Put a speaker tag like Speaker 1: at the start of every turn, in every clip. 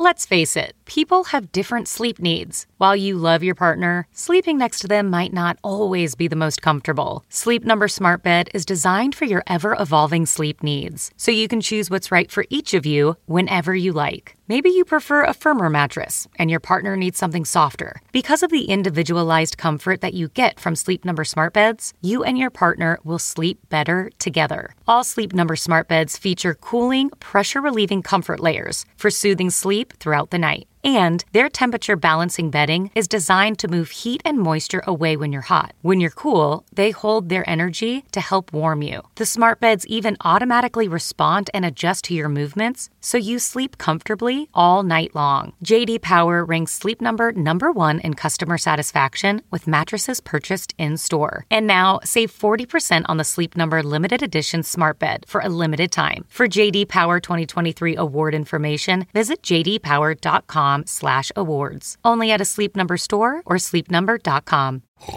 Speaker 1: Let's face it, people have different sleep needs. While you love your partner, sleeping next to them might not always be the most comfortable. Sleep Number Smart Bed is designed for your ever-evolving sleep needs, so you can choose what's right for each of you whenever you like. Maybe you prefer a firmer mattress and your partner needs something softer. Because of the individualized comfort that you get from Sleep Number Smart Beds, you and your partner will sleep better together. All Sleep Number Smart Beds feature cooling, pressure-relieving comfort layers for soothing sleep throughout the night. And their temperature balancing bedding is designed to move heat and moisture away when you're hot. When you're cool, they hold their energy to help warm you. The smart beds even automatically respond and adjust to your movements, so you sleep comfortably all night long. J.D. Power ranks Sleep Number #1 in customer satisfaction with mattresses purchased in-store. And now, save 40% on the Sleep Number limited edition smart bed for a limited time. For J.D. Power 2023 award information, visit jdpower.com/awards. Only at a Sleep Number store or sleepnumber.com.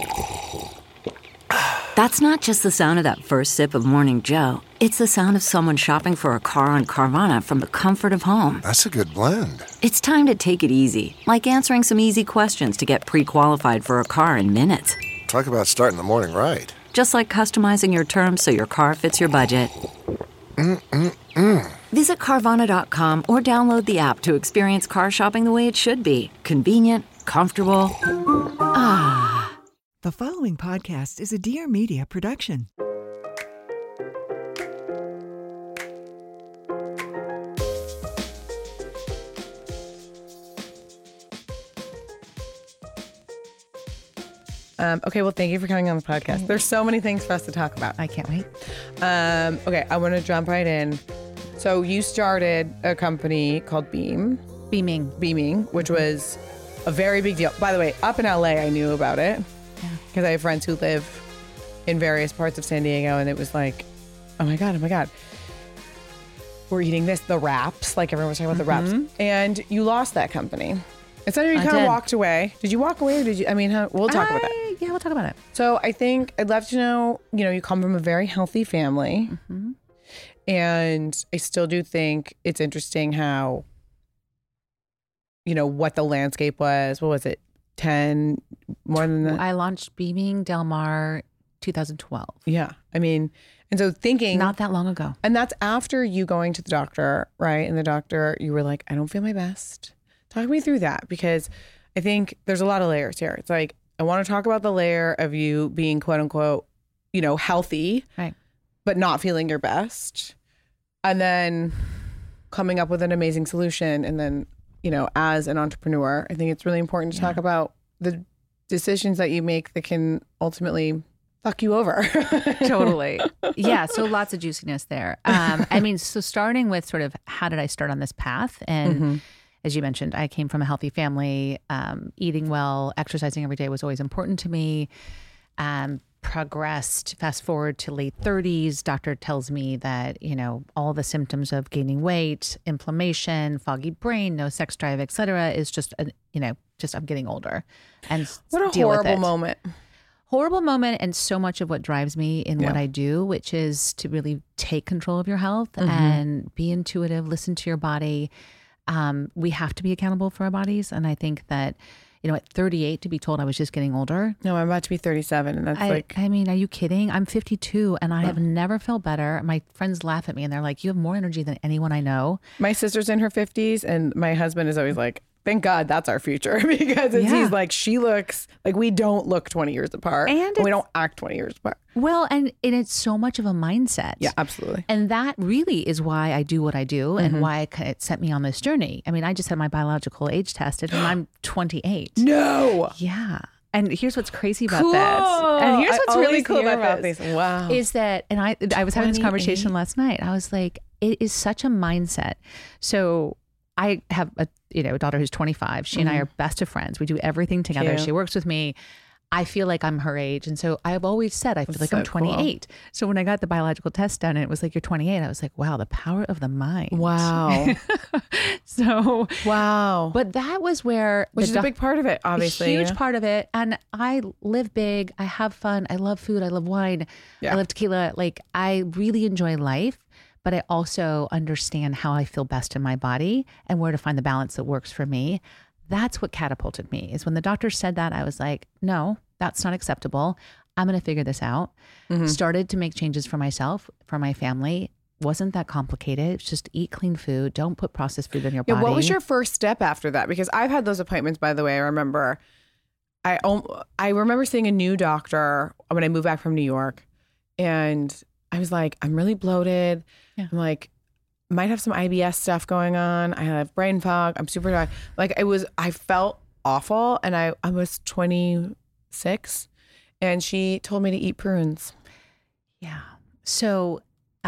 Speaker 2: That's not just the sound of that first sip of Morning Joe. It's the sound of someone shopping for a car on Carvana from the comfort of home.
Speaker 3: That's a good blend.
Speaker 2: It's time to take it easy, like answering some easy questions to get pre-qualified for a car in minutes.
Speaker 3: Talk about starting the morning right.
Speaker 2: Just like customizing your terms so your car fits your budget. Visit Carvana.com or download the app to experience car shopping the way it should be. Convenient, comfortable. Ah.
Speaker 4: The following podcast is a Dear Media production.
Speaker 5: Okay, well, thank you for coming on the podcast. There's so many things for us to talk about.
Speaker 6: I can't wait.
Speaker 5: Okay, I want to jump right in. So you started a company called Beaming, which was a very big deal. By the way, up in LA, I knew about it because I have friends who live in various parts of San Diego, and it was like, oh my God. We're eating the wraps, like everyone was talking about the wraps. And you lost that company. And so you kind of walked away. Did you walk away or did you, we'll talk about that.
Speaker 6: Yeah, we'll talk about it.
Speaker 5: So I think I'd love to know, you come from a very healthy family. Mm-hmm. And I still do think it's interesting how, what the landscape was. What was it? 10, more than that?
Speaker 6: I launched Beaming Del Mar 2012.
Speaker 5: Yeah. And so thinking.
Speaker 6: Not that long ago.
Speaker 5: And that's after you going to the doctor, right? And the doctor, you were like, I don't feel my best. Talk me through that, because I think there's a lot of layers here. It's like, I want to talk about the layer of you being quote unquote, healthy,
Speaker 6: right,
Speaker 5: but not feeling your best. And then coming up with an amazing solution. And then, as an entrepreneur, I think it's really important to talk about the decisions that you make that can ultimately fuck you over.
Speaker 6: Totally. Yeah. So lots of juiciness there. So starting with sort of how did I start on this path? And as you mentioned, I came from a healthy family. Eating well, exercising every day was always important to me. Progressed, fast forward to late 30s, doctor tells me that, all the symptoms of gaining weight, inflammation, foggy brain, no sex drive, et cetera, is just, I'm getting older. And
Speaker 5: what a horrible moment.
Speaker 6: Horrible moment, and so much of what drives me in what I do, which is to really take control of your health and be intuitive, listen to your body. We have to be accountable for our bodies. And I think that, at 38, to be told I was just getting older.
Speaker 5: No, I'm about to be 37. And that's
Speaker 6: are you kidding? I'm 52 and I have never felt better. My friends laugh at me and they're like, you have more energy than anyone I know.
Speaker 5: My sister's in her 50s and my husband is always like, thank God that's our future, because he's like, she looks like we don't look 20 years apart and we don't act 20 years apart.
Speaker 6: Well, and it's so much of a mindset.
Speaker 5: Yeah, absolutely.
Speaker 6: And that really is why I do what I do and why it set me on this journey. I just had my biological age tested and I'm 28.
Speaker 5: No.
Speaker 6: Yeah. And here's what's crazy about that.
Speaker 5: And here's what's really cool about this.
Speaker 6: Wow. Is that, and I was having this conversation last night. I was like, it is such a mindset. So I have a daughter who's 25. She and I are best of friends. We do everything together. Cute. She works with me. I feel like I'm her age. And so I've always said, I feel like I'm 28. Cool. So when I got the biological test done and it was like, you're 28, I was like, wow, the power of the mind.
Speaker 5: Wow. Wow.
Speaker 6: But that was where...
Speaker 5: Which is a big part of it, obviously.
Speaker 6: A huge part of it. And I live big. I have fun. I love food. I love wine. I love tequila. Like, I really enjoy life. but I also understand how I feel best in my body and where to find the balance that works for me. That's what catapulted me, is when the doctor said that, I was like, no, that's not acceptable. I'm going to figure this out. Started to make changes for myself, for my family. Wasn't that complicated. It's just eat clean food. Don't put processed food in your body.
Speaker 5: What was your first step after that? Because I've had those appointments, by the way. I remember seeing a new doctor when I moved back from New York, and I was like, I'm really bloated. Yeah. I'm like, might have some IBS stuff going on. I have brain fog. I'm super tired. Like I felt awful, and I was 26, and she told me to eat prunes.
Speaker 6: Yeah. So,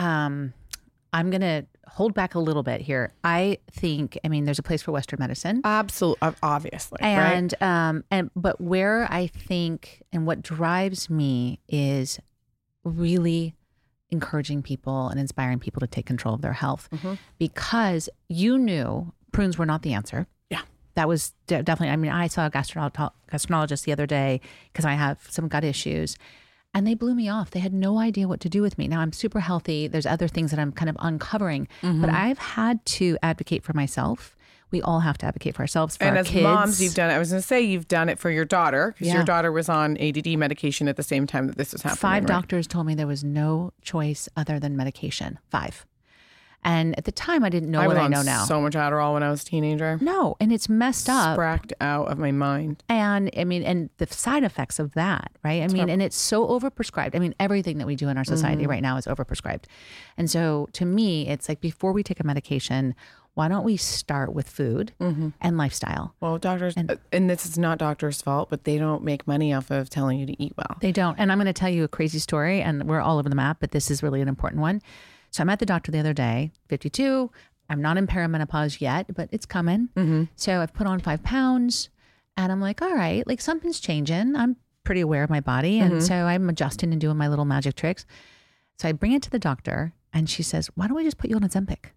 Speaker 6: I'm going to hold back a little bit here. I think, there's a place for Western medicine.
Speaker 5: Absolutely. Obviously.
Speaker 6: And,
Speaker 5: right?
Speaker 6: But where I think, and what drives me is really encouraging people and inspiring people to take control of their health, because you knew prunes were not the answer.
Speaker 5: Yeah.
Speaker 6: That was definitely, I saw a gastroenterologist the other day because I have some gut issues. And they blew me off. They had no idea what to do with me. Now I'm super healthy. There's other things that I'm kind of uncovering, but I've had to advocate for myself. We all have to advocate for ourselves, for our kids. And as
Speaker 5: moms, you've done it. I was going to say you've done it for your daughter, because your daughter was on ADD medication at the same time that this was happening.
Speaker 6: 5 doctors told me there was no choice other than medication. 5. And at the time, I didn't know what I know now.
Speaker 5: So much Adderall when I was a teenager.
Speaker 6: No, and it's messed up.
Speaker 5: Spracked out of my mind.
Speaker 6: And and the side effects of that, right? And it's so overprescribed. Everything that we do in our society right now is overprescribed. And so to me, it's like, before we take a medication, why don't we start with food and lifestyle?
Speaker 5: Well, doctors, and this is not doctors' fault, but they don't make money off of telling you to eat well.
Speaker 6: They don't. And I'm going to tell you a crazy story, and we're all over the map, but this is really an important one. So I'm at the doctor the other day, 52. I'm not in perimenopause yet, but it's coming. So I've put on 5 pounds, and I'm like, all right, like something's changing. I'm pretty aware of my body. And so I'm adjusting and doing my little magic tricks. So I bring it to the doctor, and she says, why don't we just put you on Ozempic?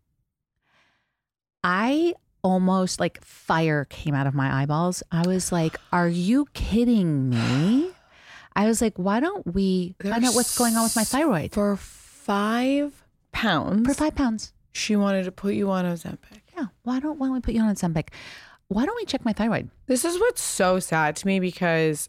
Speaker 6: I almost, like, fire came out of my eyeballs. I was like, are you kidding me? I was like, why don't we find out what's going on with my thyroid?
Speaker 5: For 5 pounds.
Speaker 6: For 5 pounds.
Speaker 5: She wanted to put you on Ozempic.
Speaker 6: Yeah. Why don't we put you on Ozempic? Why don't we check my thyroid?
Speaker 5: This is what's so sad to me, because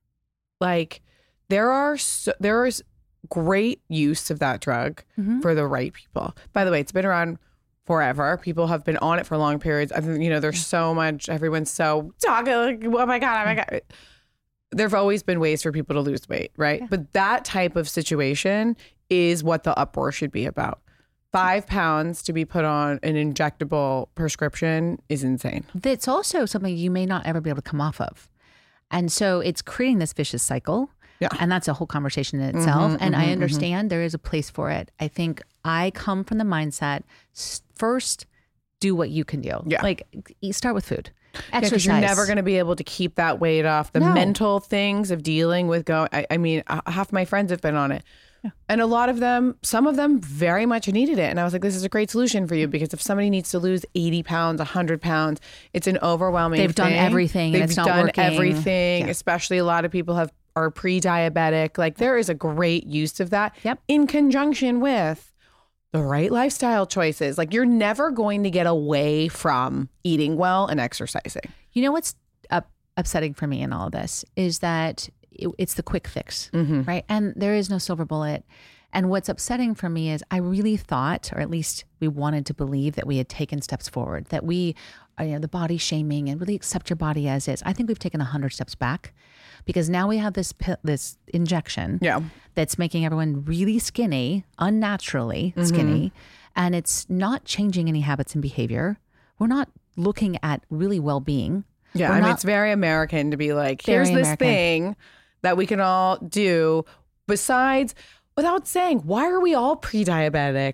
Speaker 5: like there is great use of that drug for the right people. By the way, it's been around forever. People have been on it for long periods. I think, there's so much, everyone's so talking like, oh my God. There have always been ways for people to lose weight, right? Yeah. But that type of situation is what the uproar should be about. 5 pounds to be put on an injectable prescription is insane.
Speaker 6: It's also something you may not ever be able to come off of. And so it's creating this vicious cycle. Yeah. And that's a whole conversation in itself. And I understand there is a place for it. I think I come from the mindset, first, do what you can do. Yeah. Like, start with food. Exercise.
Speaker 5: Because you're never going to be able to keep that weight off. The mental things of dealing with half my friends have been on it. Yeah. And a lot of them, some of them very much needed it. And I was like, this is a great solution for you, because if somebody needs to lose 80 pounds, 100 pounds, it's an overwhelming thing.
Speaker 6: They've done everything and it's not working.
Speaker 5: They've done everything, especially a lot of people are pre-diabetic. Like, there is a great use of that in conjunction with the right lifestyle choices. Like, you're never going to get away from eating well and exercising.
Speaker 6: You know what's upsetting for me in all of this is that it's the quick fix, right? And there is no silver bullet. And what's upsetting for me is I really thought, or at least we wanted to believe, that we had taken steps forward, that we, the body shaming and really accept your body as is. I think we've taken 100 steps back, because now we have this injection that's making everyone really skinny, unnaturally skinny, and it's not changing any habits and behavior. We're not looking at really well-being.
Speaker 5: Yeah, it's very American to be like, here's this thing that we can all do besides, without saying, why are we all pre-diabetic?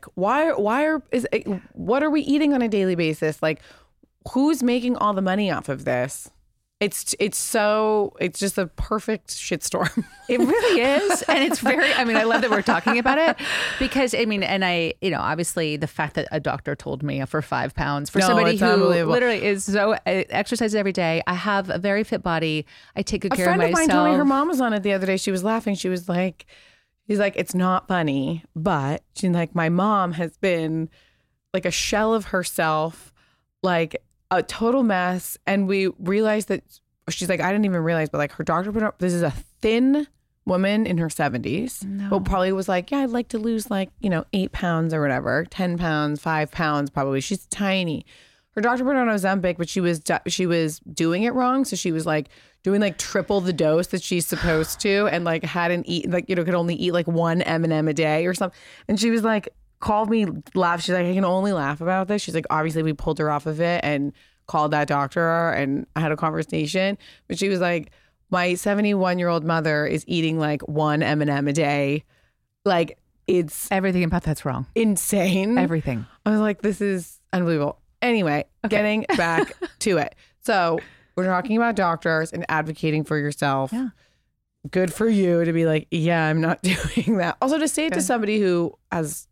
Speaker 5: What are we eating on a daily basis? Like, who's making all the money off of this? It's just a perfect shitstorm.
Speaker 6: It really is. And it's very, I love that we're talking about it, because obviously the fact that a doctor told me for 5 pounds for somebody who literally is so exercises every day. I have a very fit body. I take good care of myself.
Speaker 5: A friend of mine told me her mom was on it the other day. She was laughing. She was like, He's like, it's not funny, but she's like, my mom has been like a shell of herself, like a total mess. And we realized that she's like, I didn't even realize, but like her doctor put up, this is a thin woman in her 70s, but probably was like, yeah, I'd like to lose like, 8 pounds or whatever, 10 pounds, 5 pounds, probably. She's tiny. Her doctor put her on Ozempic, but she was doing it wrong. So she was like doing like triple the dose that she's supposed to, and like hadn't eaten, like, could only eat like one M&M a day or something. And she was like, called me, laughed. She's like, I can only laugh about this. She's like, obviously we pulled her off of it and called that doctor, and I had a conversation. But she was like, my 71-year-old mother is eating like one M&M a day. Like, it's
Speaker 6: everything about that's wrong.
Speaker 5: Insane.
Speaker 6: Everything.
Speaker 5: I was like, this is unbelievable. Anyway, getting back to it. So we're talking about doctors and advocating for yourself.
Speaker 6: Yeah.
Speaker 5: Good for you to be like, yeah, I'm not doing that. Also, to say it to somebody who has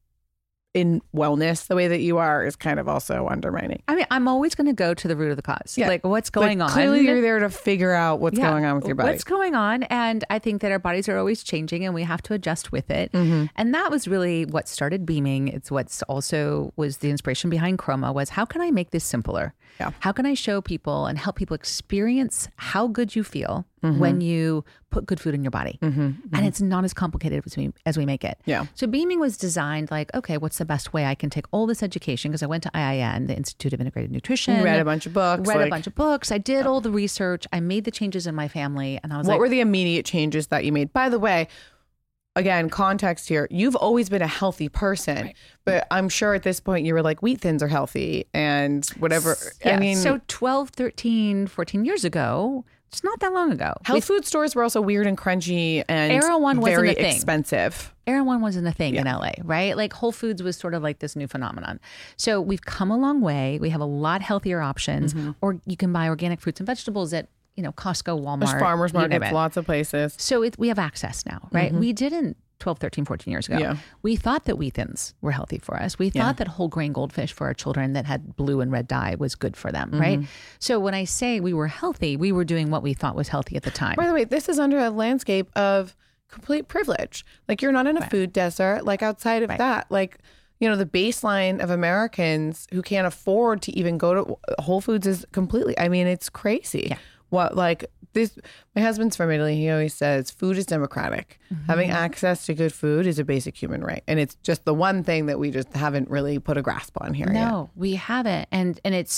Speaker 5: in wellness the way that you are is kind of also undermining.
Speaker 6: I mean, I'm always going to go to the root of the cause. Yeah. Like, what's going on?
Speaker 5: Clearly, you're there to figure out what's going on with your body.
Speaker 6: What's going on? And I think that our bodies are always changing, and we have to adjust with it. Mm-hmm. And that was really what started Beaming. It's what's also was the inspiration behind Chroma, was how can I make this simpler?
Speaker 5: Yeah.
Speaker 6: How can I show people and help people experience how good you feel when you put good food in your body? And it's not as complicated as we make it.
Speaker 5: Yeah.
Speaker 6: So Beaming was designed like, okay, what's the best way I can take all this education? Because I went to IIN, the Institute of Integrated Nutrition.
Speaker 5: Read a bunch of books.
Speaker 6: Read a bunch of books. I did all the research. I made the changes in my family. And I was
Speaker 5: what were the immediate changes that you made? By the way, again, context here, you've always been a healthy person, but I'm sure at this point you were like, wheat thins are healthy and whatever.
Speaker 6: Yeah.
Speaker 5: I mean,
Speaker 6: so 12, 13, 14 years ago, it's not that long ago.
Speaker 5: Health food stores were also weird and crunchy and
Speaker 6: Erewhon
Speaker 5: very
Speaker 6: wasn't a thing.
Speaker 5: Expensive.
Speaker 6: Erewhon wasn't a thing in LA, right? Like Whole Foods was sort of like this new phenomenon. So we've come a long way. We have a lot healthier options, or you can buy organic fruits and vegetables at Costco, Walmart.
Speaker 5: There's farmers markets, lots of places.
Speaker 6: So we have access now, right? We didn't 12, 13, 14 years ago.
Speaker 5: Yeah.
Speaker 6: We thought that wheat thins were healthy for us. We thought that whole grain goldfish for our children that had blue and red dye was good for them, right? So when I say we were healthy, we were doing what we thought was healthy at the time.
Speaker 5: By the way, this is under a landscape of complete privilege. Like, you're not in a food desert. Like, outside of that, like, the baseline of Americans who can't afford to even go to Whole Foods is completely, I mean, it's crazy.
Speaker 6: Yeah.
Speaker 5: What, like, this, my husband's from Italy. He always says food is democratic. Having access to good food is a basic human right. And it's just the one thing that we just haven't really put a grasp on here yet.
Speaker 6: No, we haven't. And it's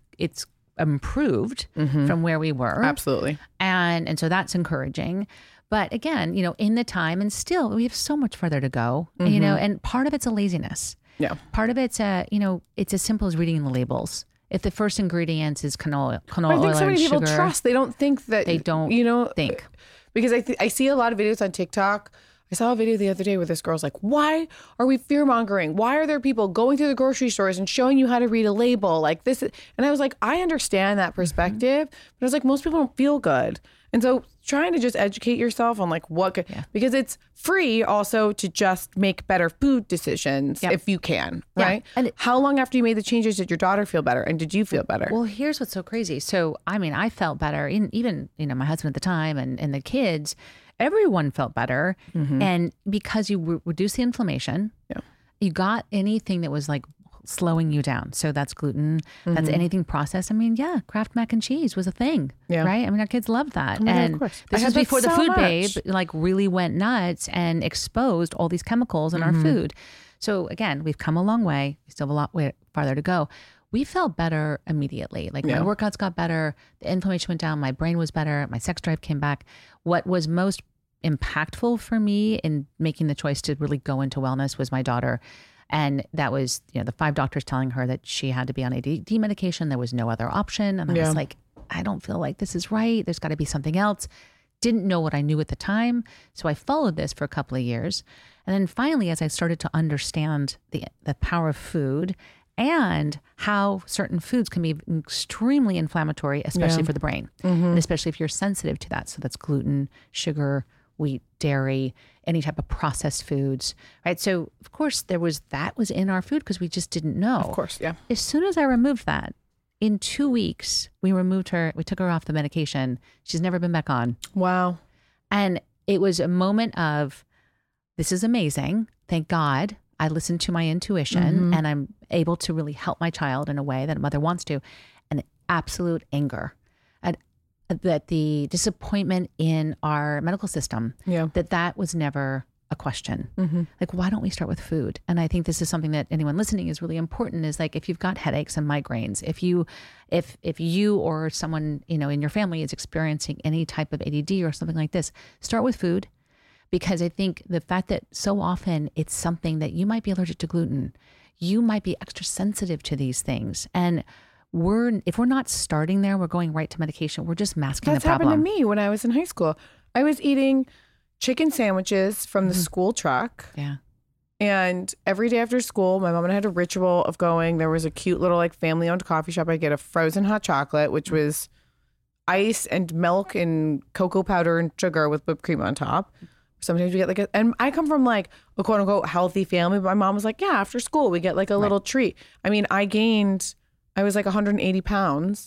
Speaker 6: improved from where we were.
Speaker 5: Absolutely.
Speaker 6: And so that's encouraging. But again, in the time, and still we have so much further to go, and part of it's a laziness.
Speaker 5: Yeah.
Speaker 6: Part of it's it's as simple as reading the labels. If the first ingredients is canola oil
Speaker 5: I think so many people
Speaker 6: sugar,
Speaker 5: trust. They don't think that.
Speaker 6: They don't think.
Speaker 5: Because I see a lot of videos on TikTok. I saw a video the other day where this girl's like, why are we fear mongering? Why are there people going through the grocery stores and showing you how to read a label like this? And I was like, I understand that perspective, but I was like, most people don't feel good. And so trying to just educate yourself on like because it's free also to just make better food decisions if you can, right?
Speaker 6: And
Speaker 5: how long after you made the changes did your daughter feel better, and did you feel better?
Speaker 6: Well, here's what's so crazy. So, I mean, I felt better, even my husband at the time and the kids, everyone felt better. And because you reduce the inflammation, you got anything that was like slowing you down. So that's gluten, that's anything processed. I mean, Kraft mac and cheese was a thing, right? I mean, our kids loved that.
Speaker 5: Of course.
Speaker 6: This was before the Food Babe like really went nuts and exposed all these chemicals in our food. So again, we've come a long way. We still have a lot farther to go. We felt better immediately. Like my workouts got better, the inflammation went down, my brain was better, my sex drive came back. What was most impactful for me in making the choice to really go into wellness was my daughter. And that was, the 5 doctors telling her that she had to be on ADD medication. There was no other option. And I was like, I don't feel like this is right. There's got to be something else. Didn't know what I knew at the time. So I followed this for a couple of years. And then finally, as I started to understand the power of food and how certain foods can be extremely inflammatory, especially for the brain, and especially if you're sensitive to that. So that's gluten, sugar, wheat, dairy, any type of processed foods, right? So of course that was in our food because we just didn't know.
Speaker 5: Of course, yeah.
Speaker 6: As soon as I removed that, in 2 weeks, we took her off the medication. She's never been back on.
Speaker 5: Wow.
Speaker 6: And it was a moment of, this is amazing. Thank God I listened to my intuition and I'm able to really help my child in a way that a mother wants to. And absolute anger that the disappointment in our medical system, that was never a question. Like, why don't we start with food? And I think this is something that anyone listening is really important, is like, if you've got headaches and migraines, if you or someone, in your family is experiencing any type of ADD or something like this, start with food. Because I think the fact that so often it's something that you might be allergic to gluten, you might be extra sensitive to these things. And if we're not starting there, we're going right to medication. We're just masking the problem.
Speaker 5: That's happened to me when I was in high school. I was eating chicken sandwiches from the school truck.
Speaker 6: Yeah.
Speaker 5: And every day after school, my mom and I had a ritual of going. There was a cute little like family-owned coffee shop. I'd get a frozen hot chocolate, which was ice and milk and cocoa powder and sugar with whipped cream on top. Sometimes we get and I come from like a quote unquote healthy family, but my mom was like, yeah, after school we get like a little treat. I mean, I was like 180 pounds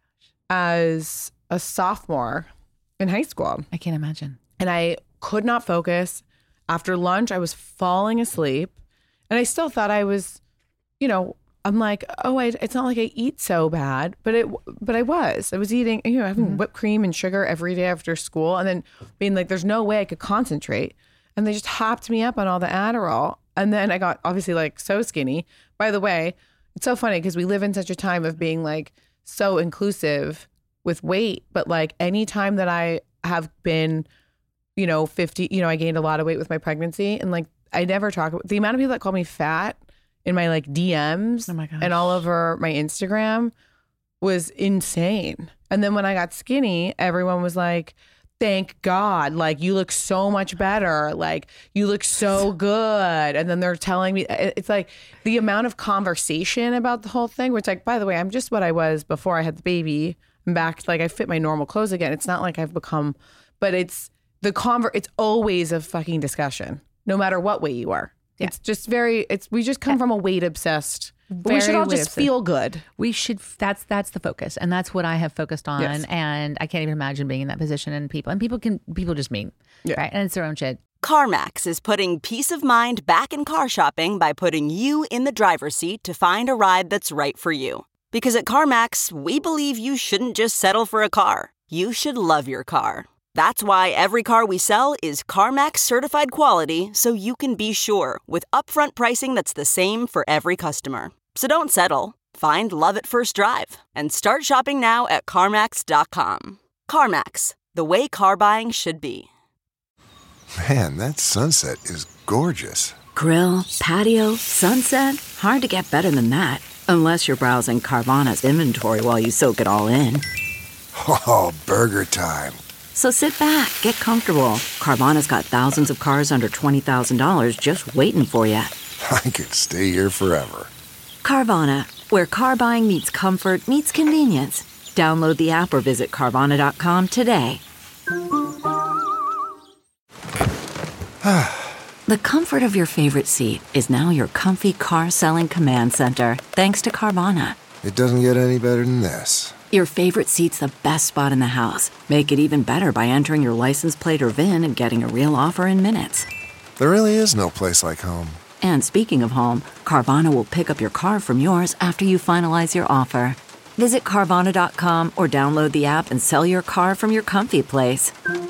Speaker 5: as a sophomore in high school.
Speaker 6: I can't imagine.
Speaker 5: And I could not focus. After lunch, I was falling asleep and I still thought I was, I'm like, it's not like I eat so bad, but I was eating, having whipped cream and sugar every day after school, and then being like, there's no way I could concentrate. And they just hopped me up on all the Adderall. And then I got obviously like so skinny. By the way, it's so funny because we live in such a time of being like so inclusive with weight, but like any time that I have been, 50, I gained a lot of weight with my pregnancy, and like I never talk about the amount of people that call me fat in my like DMs and all over my Instagram was insane. And then when I got skinny, everyone was like, thank God, like you look so much better. Like you look so good. And then they're telling me, it's like the amount of conversation about the whole thing, which like, by the way, I'm just what I was before I had the baby. I'm back, like I fit my normal clothes again. It's not like I've become, but it's it's always a fucking discussion, no matter what weight you are. Yeah. It's just we just come from a weight obsessed. We should all just feel good.
Speaker 6: We should, that's the focus. And that's what I have focused on. Yes. And I can't even imagine being in that position, and people just mean, right? And it's their own shit.
Speaker 7: CarMax is putting peace of mind back in car shopping by putting you in the driver's seat to find a ride that's right for you. Because at CarMax, we believe you shouldn't just settle for a car. You should love your car. That's why every car we sell is CarMax certified quality, so you can be sure with upfront pricing that's the same for every customer. So don't settle. Find love at first drive and start shopping now at CarMax.com. CarMax, the way car buying should be.
Speaker 3: Man, that sunset is gorgeous.
Speaker 2: Grill, patio, sunset. Hard to get better than that. Unless you're browsing Carvana's inventory while you soak it all in.
Speaker 3: Oh, burger time.
Speaker 2: So sit back, get comfortable. Carvana's got thousands of cars under $20,000 just waiting for you.
Speaker 3: I could stay here forever.
Speaker 2: Carvana, where car buying meets comfort, meets convenience. Download the app or visit Carvana.com today. The comfort of your favorite seat is now your comfy car selling command center, thanks to Carvana.
Speaker 3: It doesn't get any better than this.
Speaker 2: Your favorite seat's the best spot in the house. Make it even better by entering your license plate or VIN and getting a real offer in minutes.
Speaker 3: There really is no place like home.
Speaker 2: And speaking of home, Carvana will pick up your car from yours after you finalize your offer. Visit Carvana.com or download the app and sell your car from your comfy place.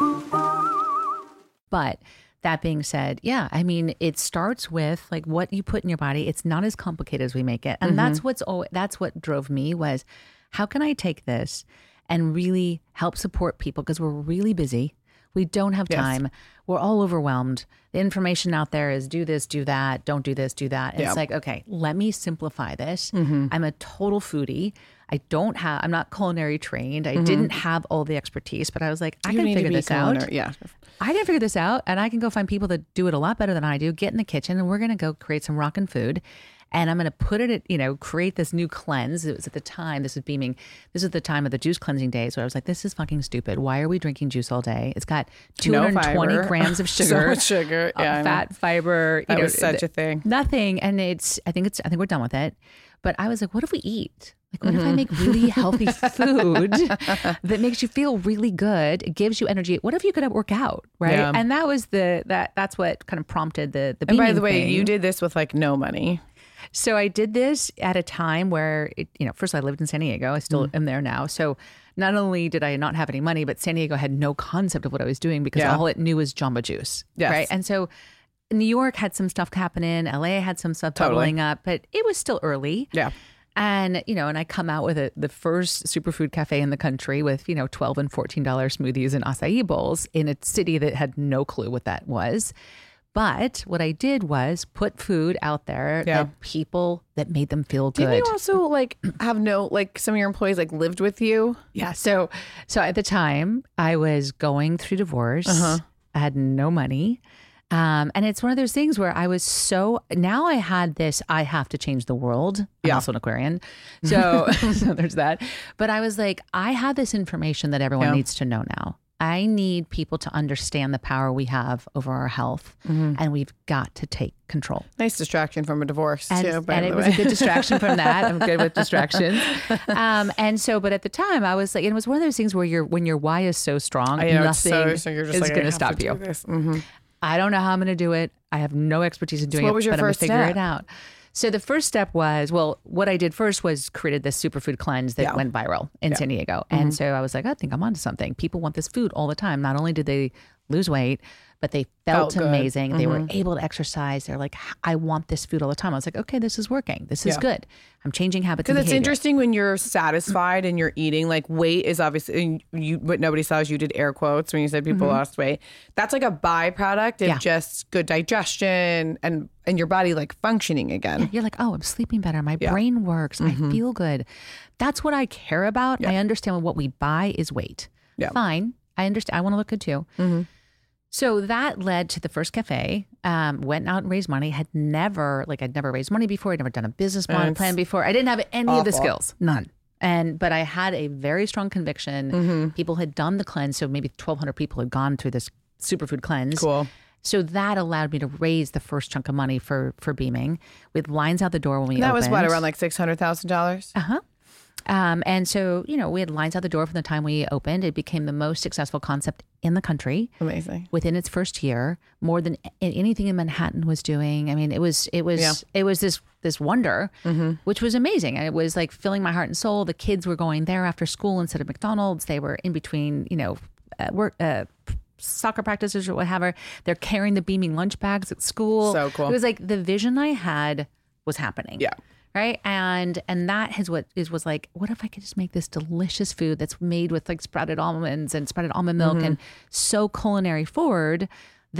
Speaker 6: But that being said, yeah, I mean, it starts with like what you put in your body. It's not as complicated as we make it. And that's what drove me was, how can I take this and really help support people? Because we're really busy. We don't have time. Yes. We're all overwhelmed. The information out there is do this, do that, don't do this, do that. And It's like, okay, let me simplify this. I'm a total foodie. I'm not culinary trained. I didn't have all the expertise, but I was like, I can figure this out.
Speaker 5: Yeah.
Speaker 6: I can figure this out, and I can go find people that do it a lot better than I do, get in the kitchen, and we're going to go create some rockin' food. And I'm going to put it at, create this new cleanse. It was at the time, this is the time of the juice cleansing days where I was like, this is fucking stupid. Why are we drinking juice all day? It's got 220 grams of sugar.
Speaker 5: So much sugar. Yeah,
Speaker 6: fat, fiber.
Speaker 5: That was such a thing.
Speaker 6: Nothing. And I think we're done with it. But I was like, what if we eat? Like, what if I make really healthy food that makes you feel really good? It gives you energy. What if you could work out, right?
Speaker 5: Yeah.
Speaker 6: And that was that's what kind of prompted the
Speaker 5: And by the
Speaker 6: beaming
Speaker 5: way,
Speaker 6: thing.
Speaker 5: you did this with like no money.
Speaker 6: So I did this at a time where, first I lived in San Diego. I still am there now. So not only did I not have any money, but San Diego had no concept of what I was doing because all it knew was Jamba Juice.
Speaker 5: Yes.
Speaker 6: Right. And so New York had some stuff happening. LA had some stuff bubbling up, but it was still early.
Speaker 5: Yeah.
Speaker 6: And, and I come out with the first superfood cafe in the country with, $12 and $14 smoothies and acai bowls in a city that had no clue what that was. But what I did was put food out there that made them feel good.
Speaker 5: Didn't you also have some of your employees lived with you?
Speaker 6: Yeah. So at the time I was going through divorce. I had no money. And it's one of those things where I was now I had this, I have to change the world. I'm also an Aquarian. So, so there's that. But I was like, I have this information that everyone needs to know now. I need people to understand the power we have over our health, and we've got to take control.
Speaker 5: Nice distraction from a divorce, too.
Speaker 6: And it was a good distraction from that. I'm good with distractions. But at the time, I was like, and it was one of those things where when your why is so strong, nothing is going to stop you. I don't know how I'm going to do it. I have no expertise in doing it, but I'm going to figure it out. So the first step was, what I did first was created this superfood cleanse that went viral in San Diego. And so I was like, I think I'm onto something. People want this food all the time. Not only did they lose weight, but they felt amazing. They were able to exercise. They're like, I want this food all the time. I was like, okay, this is working. This is good. I'm changing habits.
Speaker 5: Because it's interesting when you're satisfied and you're eating. Weight is obviously, what nobody saw is you did air quotes when you said people lost weight. That's a byproduct of just good digestion and your body functioning again.
Speaker 6: Yeah, you're like, oh, I'm sleeping better. My brain works. I feel good. That's what I care about. I understand what we buy is weight. Yeah. Fine. I understand. I want to look good too. So that led to the first cafe, went out and raised money, I'd never raised money before. I'd never done a business plan before. I didn't have any of the skills, none. But I had a very strong conviction. People had done the cleanse. So maybe 1,200 people had gone through this superfood cleanse.
Speaker 5: Cool.
Speaker 6: So that allowed me to raise the first chunk of money for Beaming with lines out the door when we opened.
Speaker 5: That was around $600,000?
Speaker 6: And so, we had lines out the door from the time we opened. It became the most successful concept in the country.
Speaker 5: Amazing.
Speaker 6: Within its first year, more than anything in Manhattan was doing. I mean, it was this wonder, which was amazing. And it was filling my heart and soul. The kids were going there after school instead of McDonald's. They were in between, soccer practices or whatever. They're carrying the Beaming lunch bags at school.
Speaker 5: So cool.
Speaker 6: It was the vision I had was happening.
Speaker 5: Yeah.
Speaker 6: Right. And that is what if I could just make this delicious food that's made with sprouted almonds and sprouted almond milk and so culinary forward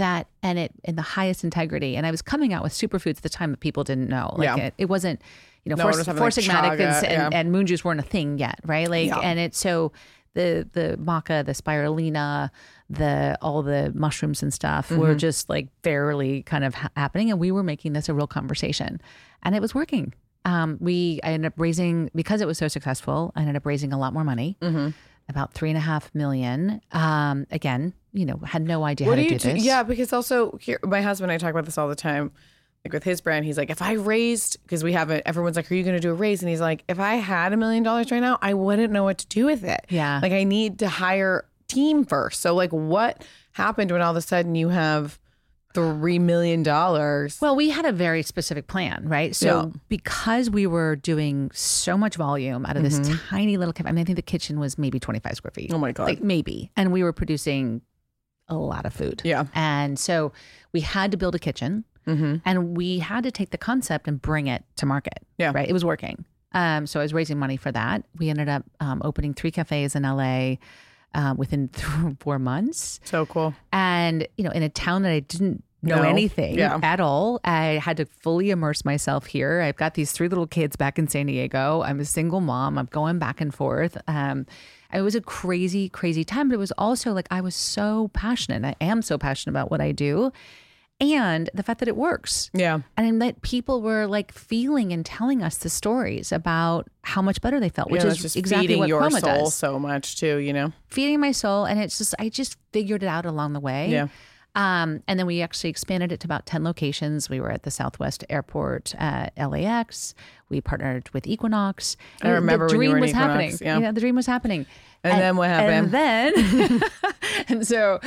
Speaker 6: and in the highest integrity. And I was coming out with superfoods at the time that people didn't know. It wasn't, Four Sigmatic and Moon Juice weren't a thing yet. Right. And it's so the maca, the spirulina, all the mushrooms and stuff were just barely kind of happening. And we were making this a real conversation and it was working. I ended up raising, because it was so successful, I ended up raising a lot more money, about $3.5 million. Again, had no idea how to do this.
Speaker 5: Yeah, because also here, my husband and I talk about this all the time. With his brand, he's like, if I raised, because we haven't, everyone's like, are you going to do a raise? And he's like, if I had $1 million right now, I wouldn't know what to do with it.
Speaker 6: Yeah.
Speaker 5: I need to hire team first. So what happened when all of a sudden you have $3 million?
Speaker 6: Well, we had a very specific plan, right? So because we were doing so much volume out of this tiny little cafe, I think the kitchen was maybe 25 square feet.
Speaker 5: Oh my God.
Speaker 6: Maybe. And we were producing a lot of food.
Speaker 5: Yeah.
Speaker 6: And so we had to build a kitchen and we had to take the concept and bring it to market. Yeah. Right. It was working. So I was raising money for that. We ended up opening 3 cafes in LA within 4 months.
Speaker 5: So cool.
Speaker 6: And, in a town that I didn't know anything at all. I had to fully immerse myself here. I've got these 3 little kids back in San Diego. I'm a single mom. I'm going back and forth. It was a crazy, crazy time, but it was also I was so passionate. I am so passionate about what I do. And the fact that it works.
Speaker 5: Yeah.
Speaker 6: And that people were feeling and telling us the stories about how much better they felt, which is
Speaker 5: just
Speaker 6: exactly
Speaker 5: feeding
Speaker 6: what
Speaker 5: your
Speaker 6: Chroma
Speaker 5: soul
Speaker 6: does.
Speaker 5: so much too,
Speaker 6: Feeding my soul. And it's just, I just figured it out along the way.
Speaker 5: Yeah.
Speaker 6: And then we actually expanded it to about 10 locations. We were at the Southwest Airport at LAX. We partnered with Equinox.
Speaker 5: I remember when you were in
Speaker 6: happening.
Speaker 5: Equinox. Yeah.
Speaker 6: The dream was happening.
Speaker 5: And then what happened?
Speaker 6: And then, and so,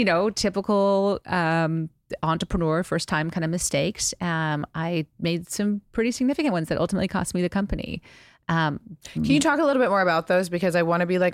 Speaker 6: typical entrepreneur, first time kind of mistakes. I made some pretty significant ones that ultimately cost me the company.
Speaker 5: Can you talk a little bit more about those? Because I want to be like,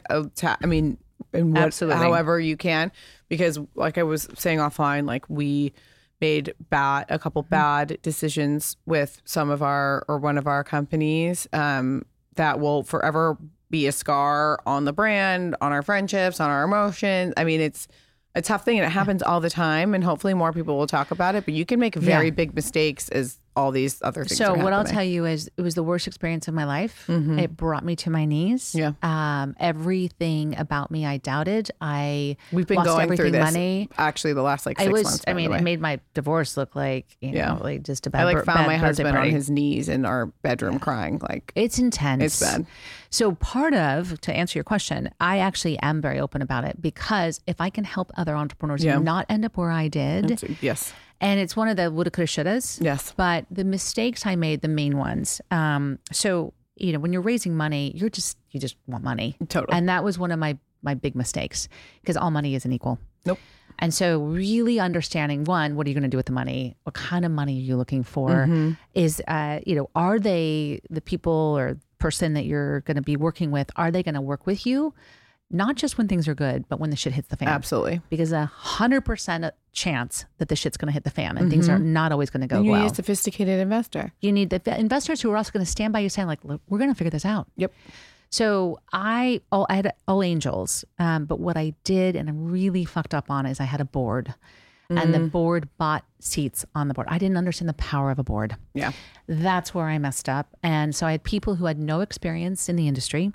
Speaker 6: absolutely,
Speaker 5: however you can. Because like I was saying offline, like we made a couple bad decisions with one of our companies that will forever be a scar on the brand, on our friendships, on our emotions. I mean, it's a tough thing and it happens all the time, and hopefully more people will talk about it, but you can make very big mistakes as all these other things
Speaker 6: So what I'll tell you is it was the worst experience of my life.
Speaker 5: Mm-hmm.
Speaker 6: It brought me to my knees.
Speaker 5: Yeah.
Speaker 6: Everything about me I doubted.
Speaker 5: We've been
Speaker 6: lost
Speaker 5: going through this
Speaker 6: money.
Speaker 5: Actually the last 6 months.
Speaker 6: It made my divorce look like, like just a bad
Speaker 5: I found my husband
Speaker 6: party.
Speaker 5: on his knees in our bedroom crying. Like
Speaker 6: it's intense.
Speaker 5: It's bad.
Speaker 6: So to answer your question, I actually am very open about it because if I can help other entrepreneurs not end up where I did.
Speaker 5: Yes.
Speaker 6: And it's one of the woulda, coulda, shouldas.
Speaker 5: Yes.
Speaker 6: But the mistakes I made, the main ones. So, when you're raising money, you just want money.
Speaker 5: Totally.
Speaker 6: And that was one of my big mistakes because all money isn't equal.
Speaker 5: Nope.
Speaker 6: And so really understanding, one, what are you going to do with the money? What kind of money are you looking for?
Speaker 5: Mm-hmm.
Speaker 6: Is, are they the people or person that you're going to be working with? Are they going to work with you? Not just when things are good, but when the shit hits the fan.
Speaker 5: Absolutely.
Speaker 6: Because 100% chance that the shit's going to hit the fan and things are not always going to go well.
Speaker 5: You need a sophisticated investor.
Speaker 6: You need the investors who are also going to stand by you saying like, look, we're going to figure this out.
Speaker 5: Yep.
Speaker 6: So I had all angels. But what I did and I really fucked up on is I had a board and the board bought seats on the board. I didn't understand the power of a board.
Speaker 5: Yeah.
Speaker 6: That's where I messed up. And so I had people who had no experience in the industry.